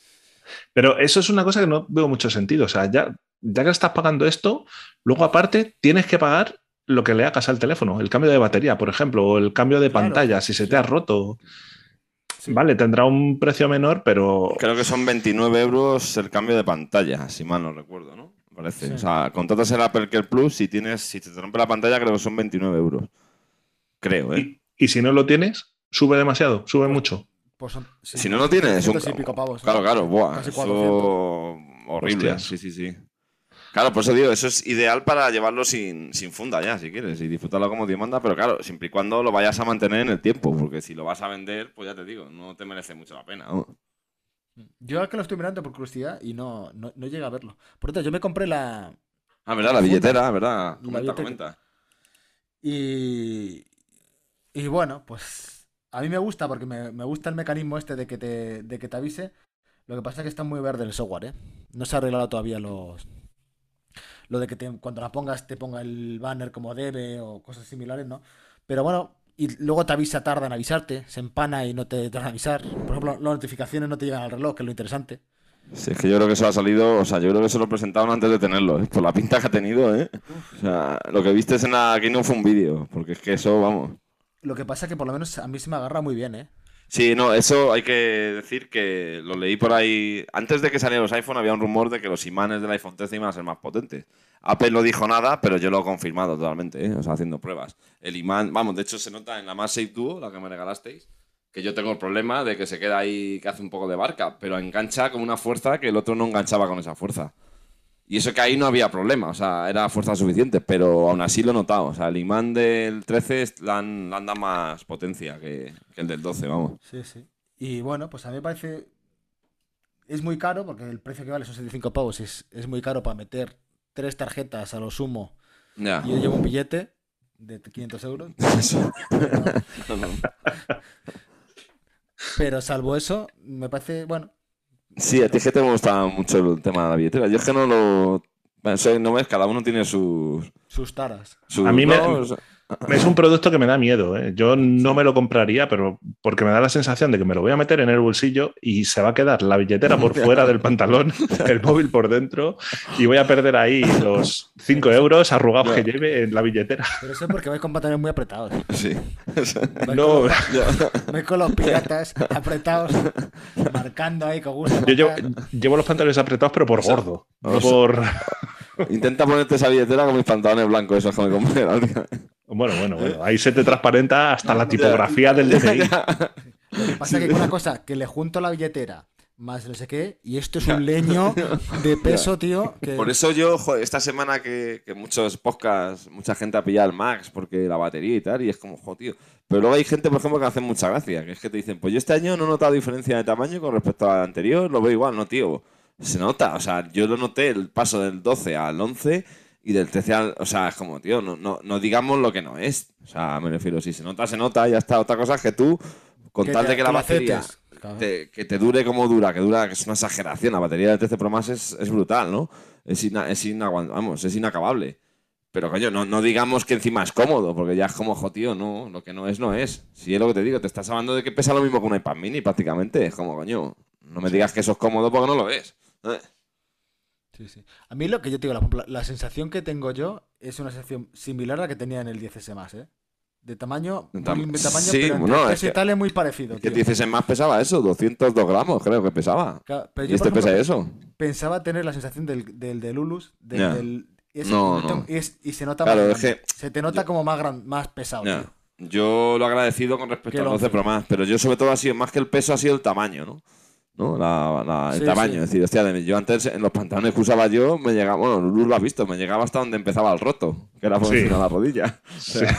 Pero eso es una cosa que no veo mucho sentido. O sea, ya, ya que estás pagando esto, luego aparte tienes que pagar lo que le hagas al teléfono, el cambio de batería, por ejemplo, o el cambio de Claro, pantalla, que si se te sí, ha roto. sí. Vale, tendrá un precio menor, pero Creo que son veintinueve euros el cambio de pantalla, si mal no recuerdo, ¿no? Me parece. Sí. O sea, contratas el Apple Care Plus si tienes, si te rompe la pantalla, creo que son veintinueve euros. Creo, ¿eh? y, y si no lo tienes, sube demasiado, sube Pues, mucho. pues son, sí, Si no son lo tienes, un... trescientos y pico pavos, claro, ¿no? claro, buah, Casi eso cuatrocientos. horrible. Hostias. Sí, sí, sí. Claro, por eso digo, eso es ideal para llevarlo sin, sin funda ya, si quieres, y disfrutarlo como Dios manda, pero claro, siempre y cuando lo vayas a mantener en el tiempo, porque si lo vas a vender, pues ya te digo, no te merece mucho la pena, ¿no? Yo es que lo estoy mirando por curiosidad y no, no, no llega a verlo. Por tanto, yo me compré la, Ah, ¿verdad? la La funda, billetera, ¿verdad? la Comenta, billetera. comenta. Y, y bueno, pues a mí me gusta porque me, me gusta el mecanismo este de que te, de que te avise. Lo que pasa es que está muy verde el software, ¿eh? No se ha arreglado todavía los, lo de que te- cuando la pongas te ponga el banner como debe o cosas similares, ¿no? Pero bueno, y luego te avisa, tarda en avisarte, se empana y no te tarda en avisar. Por ejemplo, las notificaciones no te llegan al reloj, que es lo interesante. Sí, es que yo creo que eso ha salido, o sea, yo creo que eso lo presentaron antes de tenerlo, ¿eh? Por la pinta que ha tenido, ¿eh? O sea, lo que viste en la Keynote fue un vídeo, porque es que eso, vamos. Lo que pasa es que por lo menos a mí se me agarra muy bien, ¿eh? Sí, no, eso hay que decir que lo leí por ahí. Antes de que salieran los iPhone había un rumor de que los imanes del iPhone trece iban a ser más potentes. Apple no dijo nada, pero yo lo he confirmado totalmente, ¿eh? O sea, haciendo pruebas. El imán, vamos, de hecho se nota en la MagSafe Duo, la que me regalasteis, que yo tengo el problema de que se queda ahí, que hace un poco de barca, pero engancha con una fuerza que el otro no enganchaba con esa fuerza. Y eso que ahí no había problema, o sea, era fuerza suficiente, pero aún así lo he notado. O sea, el imán del trece es- le han, le han dado más potencia que, que el del doce, vamos. Sí, sí. Y bueno, pues a mí me parece... Es muy caro, porque el precio que vale son setenta y cinco pavos. Es, es muy caro para meter tres tarjetas a lo sumo. Ya. Y yo llevo un billete de quinientos euros. Eso. Pero, No, no. pero salvo eso, me parece, bueno, Sí, a ti es que te gusta mucho el tema de la billetera. Yo es que no lo... Bueno, sé, no ves, cada uno tiene sus... sus taras. sus A mí me- no, o sea, Es un producto que me da miedo, ¿eh? Yo no me lo compraría, pero porque me da la sensación de que me lo voy a meter en el bolsillo y se va a quedar la billetera por fuera del pantalón, el móvil por dentro, y voy a perder ahí los cinco euros arrugados que lleve en la billetera. Pero eso es porque vais con pantalones muy apretados. sí. Vais, No, con, los, vais con los piratas apretados, marcando ahí con gusto. yo llevo, marcar. llevo los pantalones apretados, pero por O sea, gordo, o no sea- por... Intenta ponerte esa billetera con mis pantalones blancos, esos que me compré la última vez. Bueno, bueno, bueno. Ahí se te transparenta hasta No, la no, tipografía del D N I. Lo que pasa es que hay una cosa, que le junto la billetera más no sé qué, y esto es un leño de peso, tío. Que... Por eso yo, joder, esta semana que, que muchos podcasts, mucha gente ha pillado el Max porque la batería y tal, y es como, joder, tío. Pero luego hay gente, por ejemplo, que hace mucha gracia, que es que te dicen, pues yo este año no he notado diferencia de tamaño con respecto al anterior, lo veo igual, no, tío. Se nota, o sea, yo lo noté el paso del doce al once y del trece al... O sea, es como, tío, no, no, no digamos lo que no es. O sea, me refiero, si se nota, se nota, ya está. Otra cosa es que tú, con que tal te- de que la te lo batería... aceptes. Claro. Te- que te dure como dura, que dura, que es una exageración. La batería del trece Pro Max es, es brutal, ¿no? Es, ina- es, inaguant- vamos, es inacabable. Pero coño, no, no digamos que encima es cómodo, porque ya es como, jo, tío, no, lo que no es, no es. Si es lo que te digo, te estás hablando de que pesa lo mismo que un iPad mini prácticamente. Es como, coño, no me digas que eso es cómodo porque no lo es. Eh. Sí, sí. A mí lo que yo te digo, la, la sensación que tengo yo es una sensación similar a la que tenía en el diez ese más, ¿eh? De tamaño, De tam- muy- de tamaño, sí, pero entre no, peso es que- y tal es muy parecido, Es que tío. dices, en más pesaba eso, doscientos dos gramos creo que pesaba. Claro, pero Y yo, por este ejemplo, pesa eso. pensaba tener la sensación del, del de Lulus, del, Ya. del- y es- No, y, no tengo- no. y es- y se nota Claro, más es grande. que Se te nota yo- como más, gran, más pesado, Ya. tío. Yo lo he agradecido con respecto Que al el doce once. Pro Max, pero yo sobre todo ha sido más que el peso, ha sido el tamaño, ¿no? ¿No? La, la- el Sí, tamaño. sí. Es decir, hostia, de- yo antes en los pantalones que usaba yo me llegaba, bueno, Luz lo ha visto, me llegaba hasta donde empezaba el roto, que era por Sí. encima de la rodilla. O sea,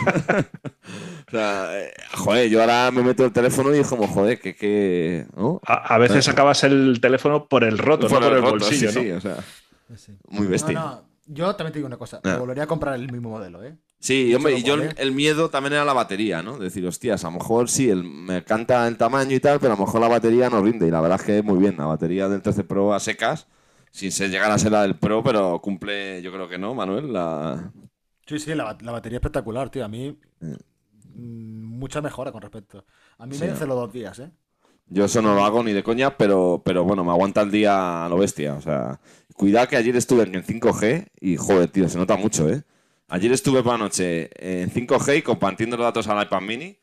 o sea, eh, joder, yo ahora me meto el teléfono y es como, joder, que, que ¿no? A, a veces sacabas el teléfono por el roto, no por el roto, bolsillo, sí, ¿no? sí, o sea, Sí. muy No, bestia. no, yo también te digo una cosa, Ya. me volvería a comprar el mismo modelo, ¿eh? Sí, Dicho hombre, lo y yo cual, el, ¿eh? el miedo también era la batería, ¿no? Decir, hostias, a lo mejor sí, el, me encanta el tamaño y tal, pero a lo mejor la batería no rinde. Y la verdad es que muy bien, la batería del trece Pro a secas, sin ser llegar a ser la del Pro, pero cumple, yo creo que no, Manuel, la... Sí, sí, la, ba- la batería espectacular, tío. A mí, mm, mucha mejora con respecto. A mí Sí, me ¿no? hace los dos días, ¿eh? Yo eso no lo hago ni de coña, pero, pero bueno, me aguanta el día a lo bestia. O sea, cuidado que ayer estuve en cinco G y, joder, tío, se nota mucho, ¿eh? Ayer estuve por la noche en cinco G y compartiendo los datos al iPad mini.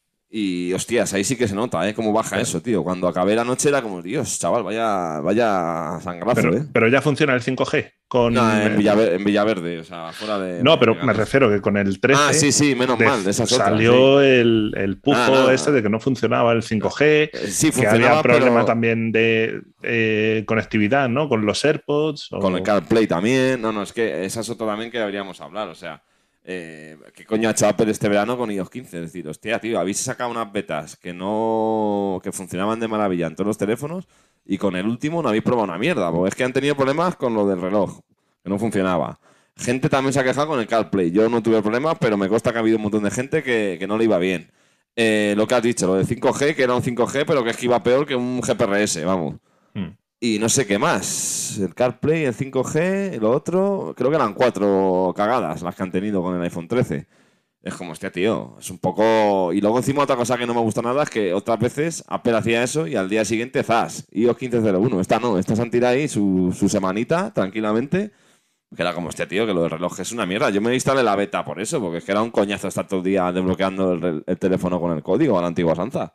Y, hostias, ahí sí que se nota, ¿eh? Cómo baja eso, tío. Cuando acabé la noche era como, Dios, chaval, vaya, vaya sangrazo, Pero, ¿eh? pero ya funciona el cinco G con... No, en, eh, Villaver- en Villaverde, o sea, fuera de... no, pero de me Gales. refiero que con el trece Ah, sí, sí, menos de- mal, de esas otras, salió el, el pujo Ah, nada. este de que no funcionaba el cinco G, Eh, Sí, que funcionaba, había problema pero también de eh, conectividad, ¿no? Con los AirPods. o- con el CarPlay también. No, no, es que esa es otra también que deberíamos hablar, o sea... Eh, ¿Qué coño ha hecho Apple este verano con iOS quince? Es decir, hostia, tío, habéis sacado unas betas que no que funcionaban de maravilla en todos los teléfonos y con el último no habéis probado una mierda, porque es que han tenido problemas con lo del reloj, que no funcionaba. Gente también se ha quejado con el CarPlay. Yo no tuve problemas, pero me consta que ha habido un montón de gente que, que no le iba bien. Eh, lo que has dicho, lo de cinco G, que era un cinco G, pero que es que iba peor que un G P R S, vamos. Hmm. Y no sé qué más. El CarPlay, el cinco G, lo otro. Creo que eran cuatro cagadas las que han tenido con el iPhone trece. Es como, hostia, tío. Es un poco. Y luego, encima, otra cosa que no me gusta nada es que otras veces Apple hacía eso y al día siguiente, zas. iOS quince cero uno. Esta no. Esta se han tirado ahí su, su semanita, tranquilamente. Que era como, hostia, tío, que lo del reloj es una mierda. Yo me instalé la beta por eso, porque es que era un coñazo estar todo el día desbloqueando el, re- el teléfono con el código a la antigua Sanza.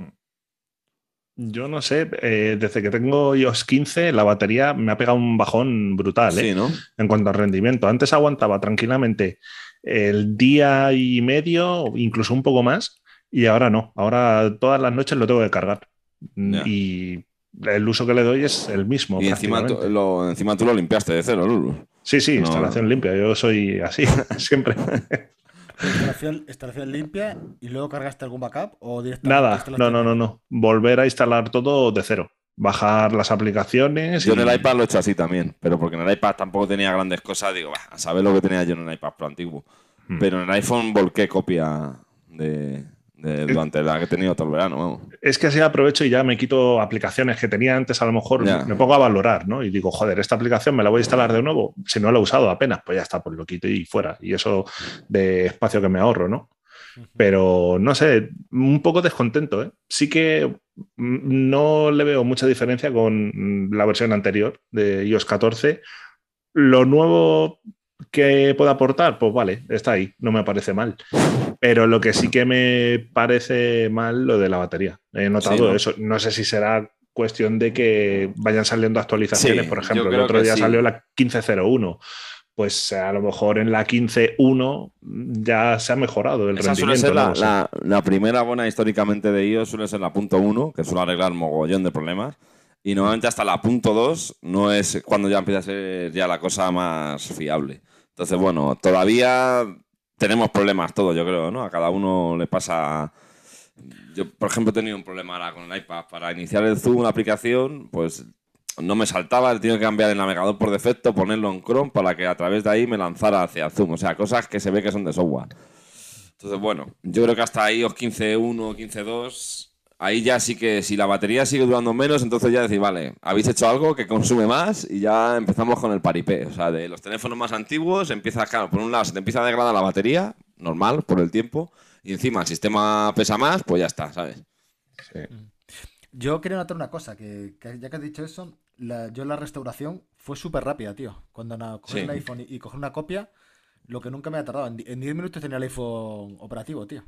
Yo no sé, eh, desde que tengo iOS quince la batería me ha pegado un bajón brutal, ¿eh? Sí, ¿no? En cuanto al rendimiento. Antes aguantaba tranquilamente el día y medio, incluso un poco más, y ahora no. Ahora todas las noches lo tengo que cargar. Ya. Y el uso que le doy es el mismo. Y encima tú, prácticamente. lo, encima tú lo limpiaste de cero, Lulu. Sí, sí, No. instalación limpia. Yo soy así, siempre. Instalación, instalación limpia y luego cargaste algún backup o directamente Nada, instalaste no, no, no, todo? no. Volver a instalar todo de cero. Bajar las aplicaciones. Yo y- en el iPad lo he hecho así también, pero porque en el iPad tampoco tenía grandes cosas, digo, bah, a saber lo que tenía yo en el iPad Pro antiguo. Hmm. Pero en el iPhone volqué copia de, de- durante la que he tenido todo el verano, vamos. Es que así aprovecho y ya me quito aplicaciones que tenía antes, a lo mejor Ya. me pongo a valorar, ¿no? Y digo, joder, esta aplicación me la voy a instalar de nuevo. Si no la he usado apenas, pues ya está, pues lo quito y fuera. Y eso de espacio que me ahorro, ¿no? Pero no sé, un poco descontento, ¿eh? Sí que mm, no le veo mucha diferencia con mm, la versión anterior de iOS catorce. Lo nuevo que pueda aportar, pues vale, está ahí, no me parece mal. Pero lo que sí que me parece mal, lo de la batería. He notado Sí, ¿no? eso. No sé si será cuestión de que vayan saliendo actualizaciones. Sí, Por yo ejemplo, el creo otro que día sí. salió la quince cero uno. pues a lo mejor en la quince punto uno ya se ha mejorado el Esa suele rendimiento. ser la, ¿no? O sea, la, la primera buena históricamente de iOS, suele ser la punto uno, que suele arreglar mogollón de problemas. Y normalmente hasta la punto dos no es cuando ya empieza a ser ya la cosa más fiable. Entonces, bueno, todavía tenemos problemas todos, yo creo, ¿no? A cada uno le pasa... Yo, por ejemplo, he tenido un problema ahora con el iPad. Para iniciar el Zoom, la aplicación, pues no me saltaba, he tenido que cambiar el navegador por defecto, ponerlo en Chrome para que a través de ahí me lanzara hacia Zoom. O sea, cosas que se ve que son de software. Entonces, bueno, yo creo que hasta iOS quince punto uno, quince punto dos, ahí ya sí que, si la batería sigue durando menos, entonces ya decir, vale, habéis hecho algo que consume más y ya empezamos con el paripé. O sea, de los teléfonos más antiguos, empieza, claro, por un lado se te empieza a degradar la batería, normal, por el tiempo, y encima el sistema pesa más, pues ya está, ¿sabes? sí. Yo quería notar una cosa, que, que ya que has dicho eso, la- yo la restauración fue súper rápida, tío. Cuando na- coger Sí. el iPhone y, y coger una copia, lo que nunca me ha tardado. En, di- en diez minutos tenía el iPhone operativo, tío.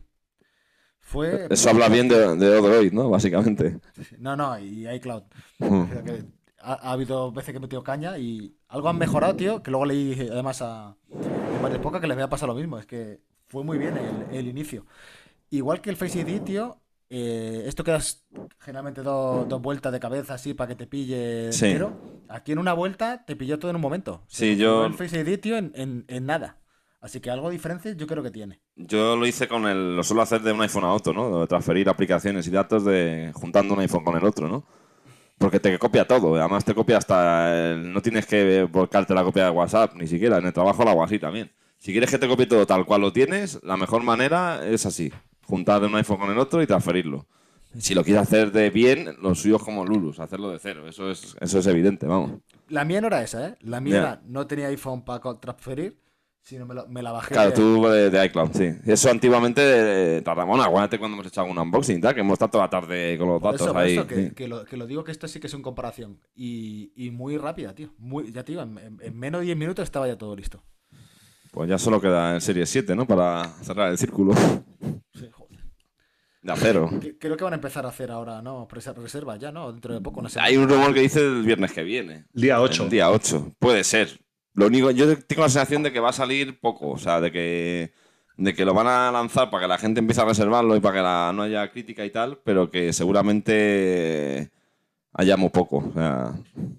Fue... Eso habla bien de, de Odroid, ¿no? Básicamente. No, no, y iCloud. Mm. Creo que ha, ha habido veces que he metido caña y algo han mejorado, tío, que luego leí además a, en varias pocas que les había pasado lo mismo. Es que fue muy bien el, el inicio. Igual que el Face I D, tío, eh, esto que das generalmente do- dos vueltas de cabeza así para que te pille Sí. entero. Aquí en una vuelta te pilló todo en un momento. Se Sí, configuró yo- el Face I D, tío, en, en- en nada. Así que algo diferente yo creo que tiene. Yo lo hice con el... Lo suelo hacer de un iPhone a otro, ¿no? De transferir aplicaciones y datos de juntando un iPhone con el otro, ¿no? Porque te copia todo. Además te copia hasta... el- no tienes que volcarte la copia de WhatsApp, ni siquiera. En el trabajo la hago así también. Si quieres que te copie todo tal cual lo tienes, la mejor manera es así. Juntar un iPhone con el otro y transferirlo. Si lo quieres hacer de bien, lo suyo es como Lulus, hacerlo de cero. Eso es, eso es evidente, vamos. La mía no era esa, ¿eh? La mía Ya. era- no tenía iPhone para co- transferir, sino me, lo- me la bajé. Claro, de- tú de, de iCloud, sí. Eso antiguamente eh, tardaba. Bueno, acuérdate cuando hemos hecho algún unboxing y tal, que hemos estado toda la tarde con los Por datos eso, por ahí. eso, que, sí. que lo, que lo digo que esto sí que es en comparación. Y, y muy rápida, tío. Muy, ya te digo, en, en- en menos de diez minutos estaba ya todo listo. Pues ya solo queda el Series siete, ¿no? Para cerrar el círculo Sí, joder. de acero. Que- Creo que van a empezar a hacer ahora, ¿no? Presa- Reservas ya, ¿no? Dentro de poco, no sé. Hay un rumor que dice el viernes que viene. El día ocho. El día ocho. Puede ser. Lo único, yo tengo la sensación de que va a salir poco. O sea, de que, de que lo van a lanzar para que la gente empiece a reservarlo y para que la- no haya crítica y tal, pero que seguramente haya muy poco. O sea,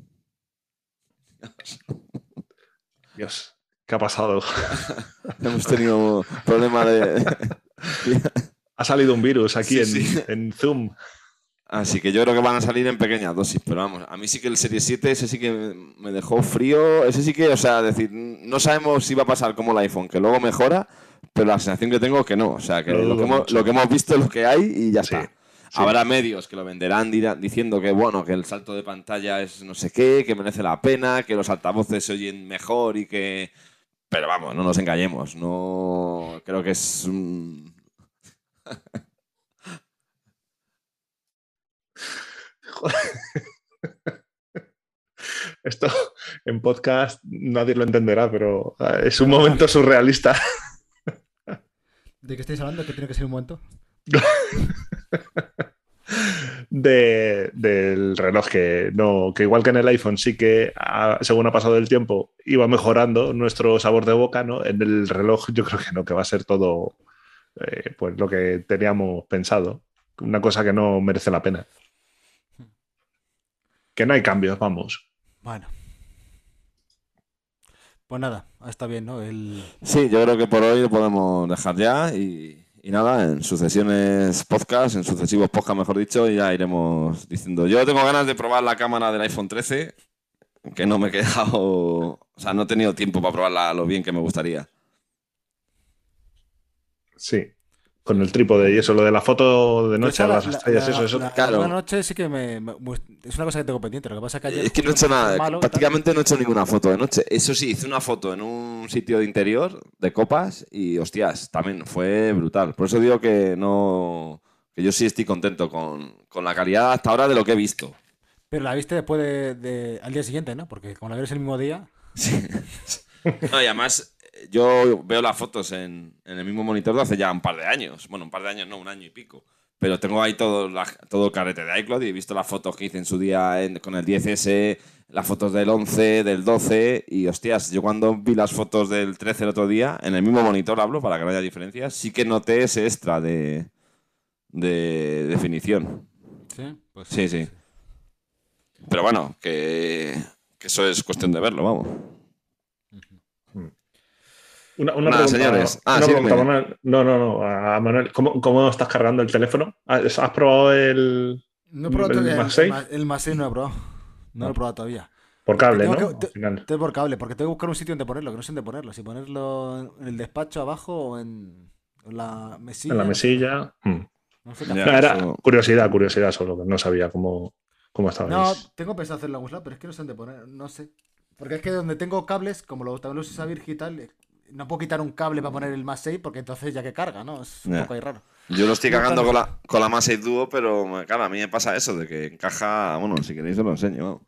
Dios, ¿qué ha pasado? hemos tenido problemas de... Ha salido un virus aquí Sí, en, sí. en Zoom. Así que yo creo que van a salir en pequeñas dosis, pero vamos, a mí sí que el Series siete, ese sí que me dejó frío, ese sí que, o sea, decir, no sabemos si va a pasar como el iPhone, que luego mejora, pero la sensación que tengo es que no, o sea, que Lo lo, dudo que hemos, mucho. lo que hemos visto es lo que hay y ya Sí, está. sí. Habrá medios que lo venderán dirá- diciendo que, bueno, que el salto de pantalla es no sé qué, que merece la pena, que los altavoces se oyen mejor y que... Pero vamos, no nos engañemos, no... Creo que es... un- Esto en podcast nadie lo entenderá, pero eh, es un momento surrealista. ¿De qué estáis hablando? ¿Que tiene que ser un momento? de- del reloj que no que igual que en el iPhone sí que ha- según ha pasado el tiempo iba mejorando nuestro sabor de boca, ¿no? En el reloj yo creo que no, que va a ser todo eh, pues lo que teníamos pensado, una cosa que no merece la pena, que no hay cambios, vamos. Bueno. Pues nada, está bien, ¿no? El... Sí, yo creo que por hoy lo podemos dejar ya y, y nada, en sucesiones podcast, en sucesivos podcast mejor dicho, ya iremos diciendo. Yo tengo ganas de probar la cámara del iPhone trece, que no me he quedado, o sea, no he tenido tiempo para probarla lo bien que me gustaría. Sí, con el trípode y eso, lo de la foto de noche Esa a la- las la- estrellas, la- eso, eso. la- claro. la noche sí que me, me- es una cosa que tengo pendiente. Lo que pasa es que ayer Es que no he justo hecho me puse nada, malo y tal. prácticamente no he hecho ninguna foto de noche. Eso sí, hice una foto en un sitio de interior de copas y hostias, también fue brutal. Por eso digo que no, que yo sí estoy contento con, con la calidad hasta ahora de lo que he visto. Pero la viste después de, de- al día siguiente, ¿no? Porque como la ves el mismo día. Sí. No, y además, yo veo las fotos en, en el mismo monitor de hace ya un par de años. Bueno, un par de años, no, un año y pico. Pero tengo ahí todo, la- todo el carrete de iCloud y he visto las fotos que hice en su día en- con el diez ese, las fotos del once, del doce y, hostias, yo cuando vi las fotos del trece el otro día, en el mismo monitor hablo, para que no haya diferencias, sí que noté ese extra de, de definición. Sí, pues Sí, sí. Pero bueno, que, que eso es cuestión de verlo, vamos. Una, una Nada, pregunta, señores. Ah, una sí, pregunta, dime. Manuel. No, no, no. A Manuel, ¿cómo, cómo estás cargando el teléfono? ¿Has has probado el, No he probado el todavía el, el, MagSafe? ma- el MagSafe, no he probado. No lo he No. probado todavía. Por Porque cable, tengo ¿no? que. Al te- final. te- por cable, porque tengo que buscar un sitio donde ponerlo, que no sé dónde ponerlo. Si ponerlo en el despacho abajo o en, en la En la mesilla, no sé dónde. mesilla. Hmm. No sé qué Ya, No, hacer. era eso... curiosidad, curiosidad solo, que no sabía cómo, cómo No, estabais. tengo pensado hacerlo en algún lado, pero es que no sé dónde poner. No sé. Porque es que donde tengo cables, como lo, también lo uso Virgi y tal, eh, no puedo quitar un cable para poner el MagSafe porque entonces ya que carga, ¿no? Es un Ya. poco ahí raro. Yo lo estoy Estoy cagando buscando- con la, con la MagSafe Duo, pero claro, a mí me pasa eso, de que encaja... Bueno, si queréis os lo enseño. Vamos.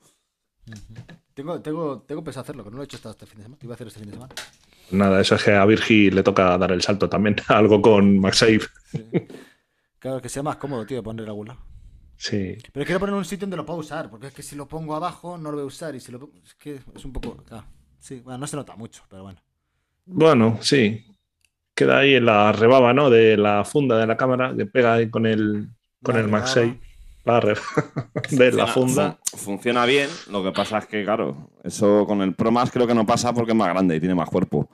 Tengo, tengo, tengo pensado hacerlo, que no lo he hecho hasta este fin de semana. Iba a hacer este fin de semana. Nada, eso es que a Virgi le toca dar el salto también, algo con MagSafe. Sí. Claro, que sea más cómodo, tío, poner en algún lado. Sí. Pero quiero poner un sitio donde lo pueda usar, porque es que si lo pongo abajo no lo voy a usar y si lo pongo... Es que es un poco... Ah, sí, bueno, no se nota mucho, pero bueno. Bueno, sí. Queda ahí en la rebaba, ¿no? De la funda de la cámara, que pega ahí con el, con La el rebaba. MagSafe. La re- de la Funciona, funda. fun- funciona bien, lo que pasa es que, claro, eso con el Pro Max creo que no pasa porque es más grande y tiene más cuerpo.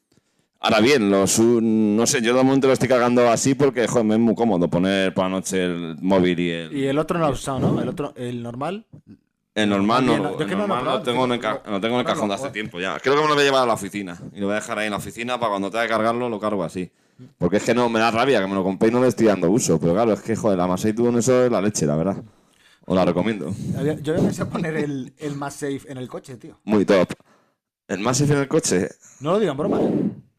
Ahora bien, los, un- no sé, yo de momento lo estoy cargando así porque, joder, me es muy cómodo poner por la noche el móvil y el... Y el otro no lo he usado, ¿no? El otro, el normal. El normal no bien, lo, yo el es que no lo he normal lo probado, tengo, en el, tengo- ca- lo tengo en el ahora cajón de lo- hace tiempo ya. Creo que me lo voy a llevar a la oficina y lo voy a dejar ahí en la oficina para cuando tenga que cargarlo lo cargo así. Porque es que no, me da rabia que me lo compré y no le estoy dando uso. Pero claro, es que, joder, la MagSafe Duo en eso es la leche, la verdad. Os la recomiendo. Había- Yo había pensado poner el, el MagSafe en el coche, tío. Muy top. ¿El MagSafe en el coche? No lo digo en broma, ¿eh?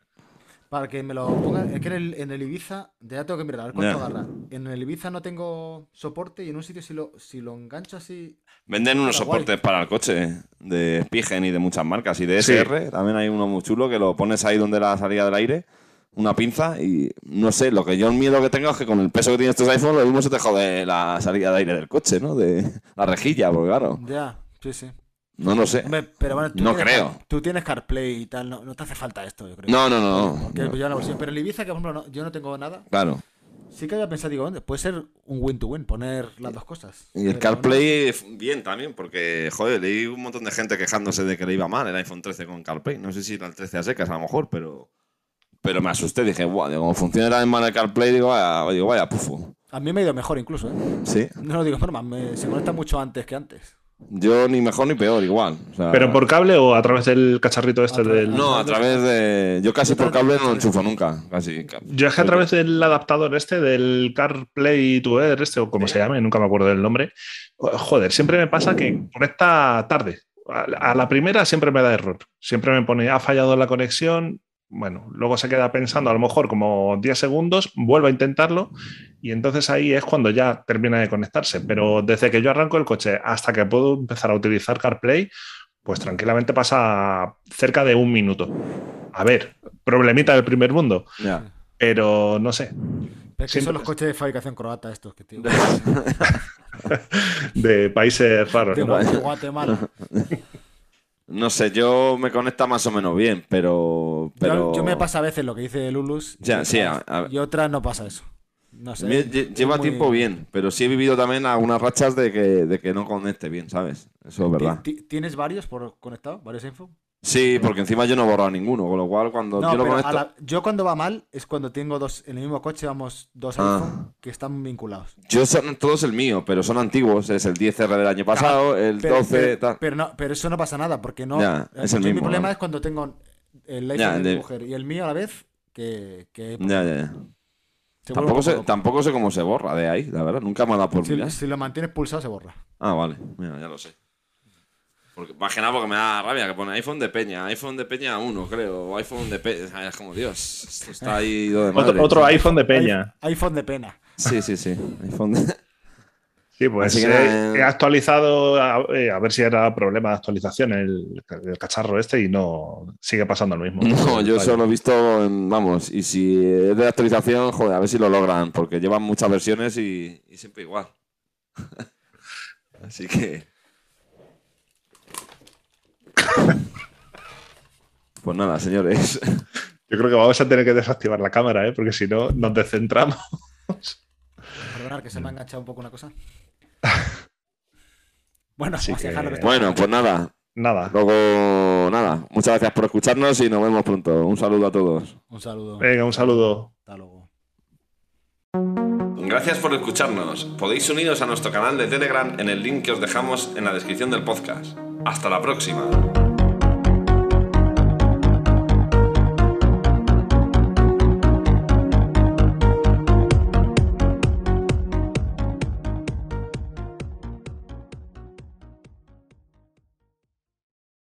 Para que me lo pongan. Es que en el, en el Ibiza, ya tengo que mirar, a ver cuánto Ya. agarra. En el Ibiza no tengo soporte y en un sitio si lo, si lo engancho así. Venden unos Está guay. soportes para el coche de Spigen y de muchas marcas. Y de Sí. S R también hay uno muy chulo que lo pones ahí donde la salida del aire, una pinza y no sé, lo que yo el miedo que tengo es que con el peso que tienen estos iPhones lo mismo se te jode la salida de aire del coche, ¿no? De la rejilla, porque claro, Ya, sí, sí. no lo sé. Hombre, pero bueno, tú No tienes creo. Car- tú tienes CarPlay y tal, no, no te hace falta esto, yo creo. No, no, no, Porque no. pues yo en la bolsilla- Pero el Ibiza, que por ejemplo no- yo no tengo nada, Claro. sí que había pensado, digo, ¿dónde? Puede ser un win-to-win, poner las dos cosas. Y el Pero CarPlay bien también, porque, joder, leí un montón de gente quejándose de que le iba mal el iPhone trece con CarPlay. No sé si era el trece a secas a lo mejor, pero pero me asusté. Dije, guau, digo, como funciona también mal el CarPlay, digo, vaya, digo, vaya pufo. no. A mí me ha ido mejor incluso, ¿eh? Sí. No lo digo en broma, me- se conecta mucho antes que antes. Yo ni mejor ni peor, igual. O sea, ¿Pero por cable o a través del cacharrito este A través- del.? No, a través de... Yo casi Yo por también- cable no lo enchufo nunca. Casi. Yo es que a través del adaptador este, del CarPlay to Air, este, o como se llame, nunca me acuerdo del nombre. Joder, siempre me pasa que conecta tarde. A a la primera siempre me da error. Siempre me pone, ha fallado la conexión. Bueno, luego se queda pensando, a lo mejor como diez segundos, vuelve a intentarlo y entonces ahí es cuando ya termina de conectarse. Pero desde que yo arranco el coche hasta que puedo empezar a utilizar CarPlay, pues tranquilamente pasa cerca de un minuto. A ver, problemita del primer mundo, Ya. pero no sé, Pero es que Siempre- son los coches de fabricación croata estos que tío. de países raros. De ¿no? Gua- de Guatemala. No sé, yo me conecta más o menos bien, pero... pero... Yo, yo me pasa a veces lo que dice Lulus y, Ya, otras, sí, a- a- y otras no pasa eso. No sé. Lle- es lle- Lleva muy- tiempo bien, pero sí he vivido también algunas rachas de que, de que no conecte bien, ¿sabes? Eso es verdad. ¿Ti- ti- ¿Tienes varios por conectado? ¿Varios info? Sí, porque encima yo no he borrado ninguno, con lo cual cuando No, yo lo pero conecto... a la- yo cuando va mal es cuando tengo dos, en el mismo coche vamos dos Ah. iPhone que están vinculados. Yo son todos el mío, pero son antiguos. Es el diez R del año pasado, el Pero, doce... pero, tal. pero no, pero eso no pasa nada porque no. Ya, eh, es el yo mismo, Mi problema ¿no? es cuando tengo el iPhone Ya, de mi de- mujer y el mío a la vez que, que Ya, ya, ya. se vuelve un Tampoco poco sé, loco. tampoco sé cómo se borra de ahí, la verdad. Nunca me ha dado por Si, mirar. si lo mantienes pulsado se borra. Ah, vale. Mira, ya lo sé. Porque, más que nada porque me da rabia que pone iPhone de Peña, iPhone de Peña uno, creo, o iPhone de Peña. Es como, Dios, esto está ahí ido de madre. Otro, otro iPhone de Peña. iPhone- iPhone de pena. Sí, sí, sí. iPhone de... Sí, pues Así que eh, nada, eh. he actualizado a, eh, a ver si era problema de actualización el, el cacharro este y no sigue pasando lo mismo. No, yo Fallo. solo he visto, en- vamos, y si es de actualización, joder, a ver si lo logran, porque llevan muchas versiones y, y siempre igual. Así que... Pues nada, señores. Yo creo que vamos a tener que desactivar la cámara, ¿eh? Porque si no, nos descentramos. Perdonad que se me ha enganchado un poco una cosa. Bueno, Así vamos a dejarlo que que- está- Bueno, pues nada. Nada. Luego, nada. Muchas gracias por escucharnos y nos vemos pronto. Un saludo a todos. Un saludo. Venga, un saludo. Hasta luego. Gracias por escucharnos. Podéis uniros a nuestro canal de Telegram en el link que os dejamos en la descripción del podcast. Hasta la próxima.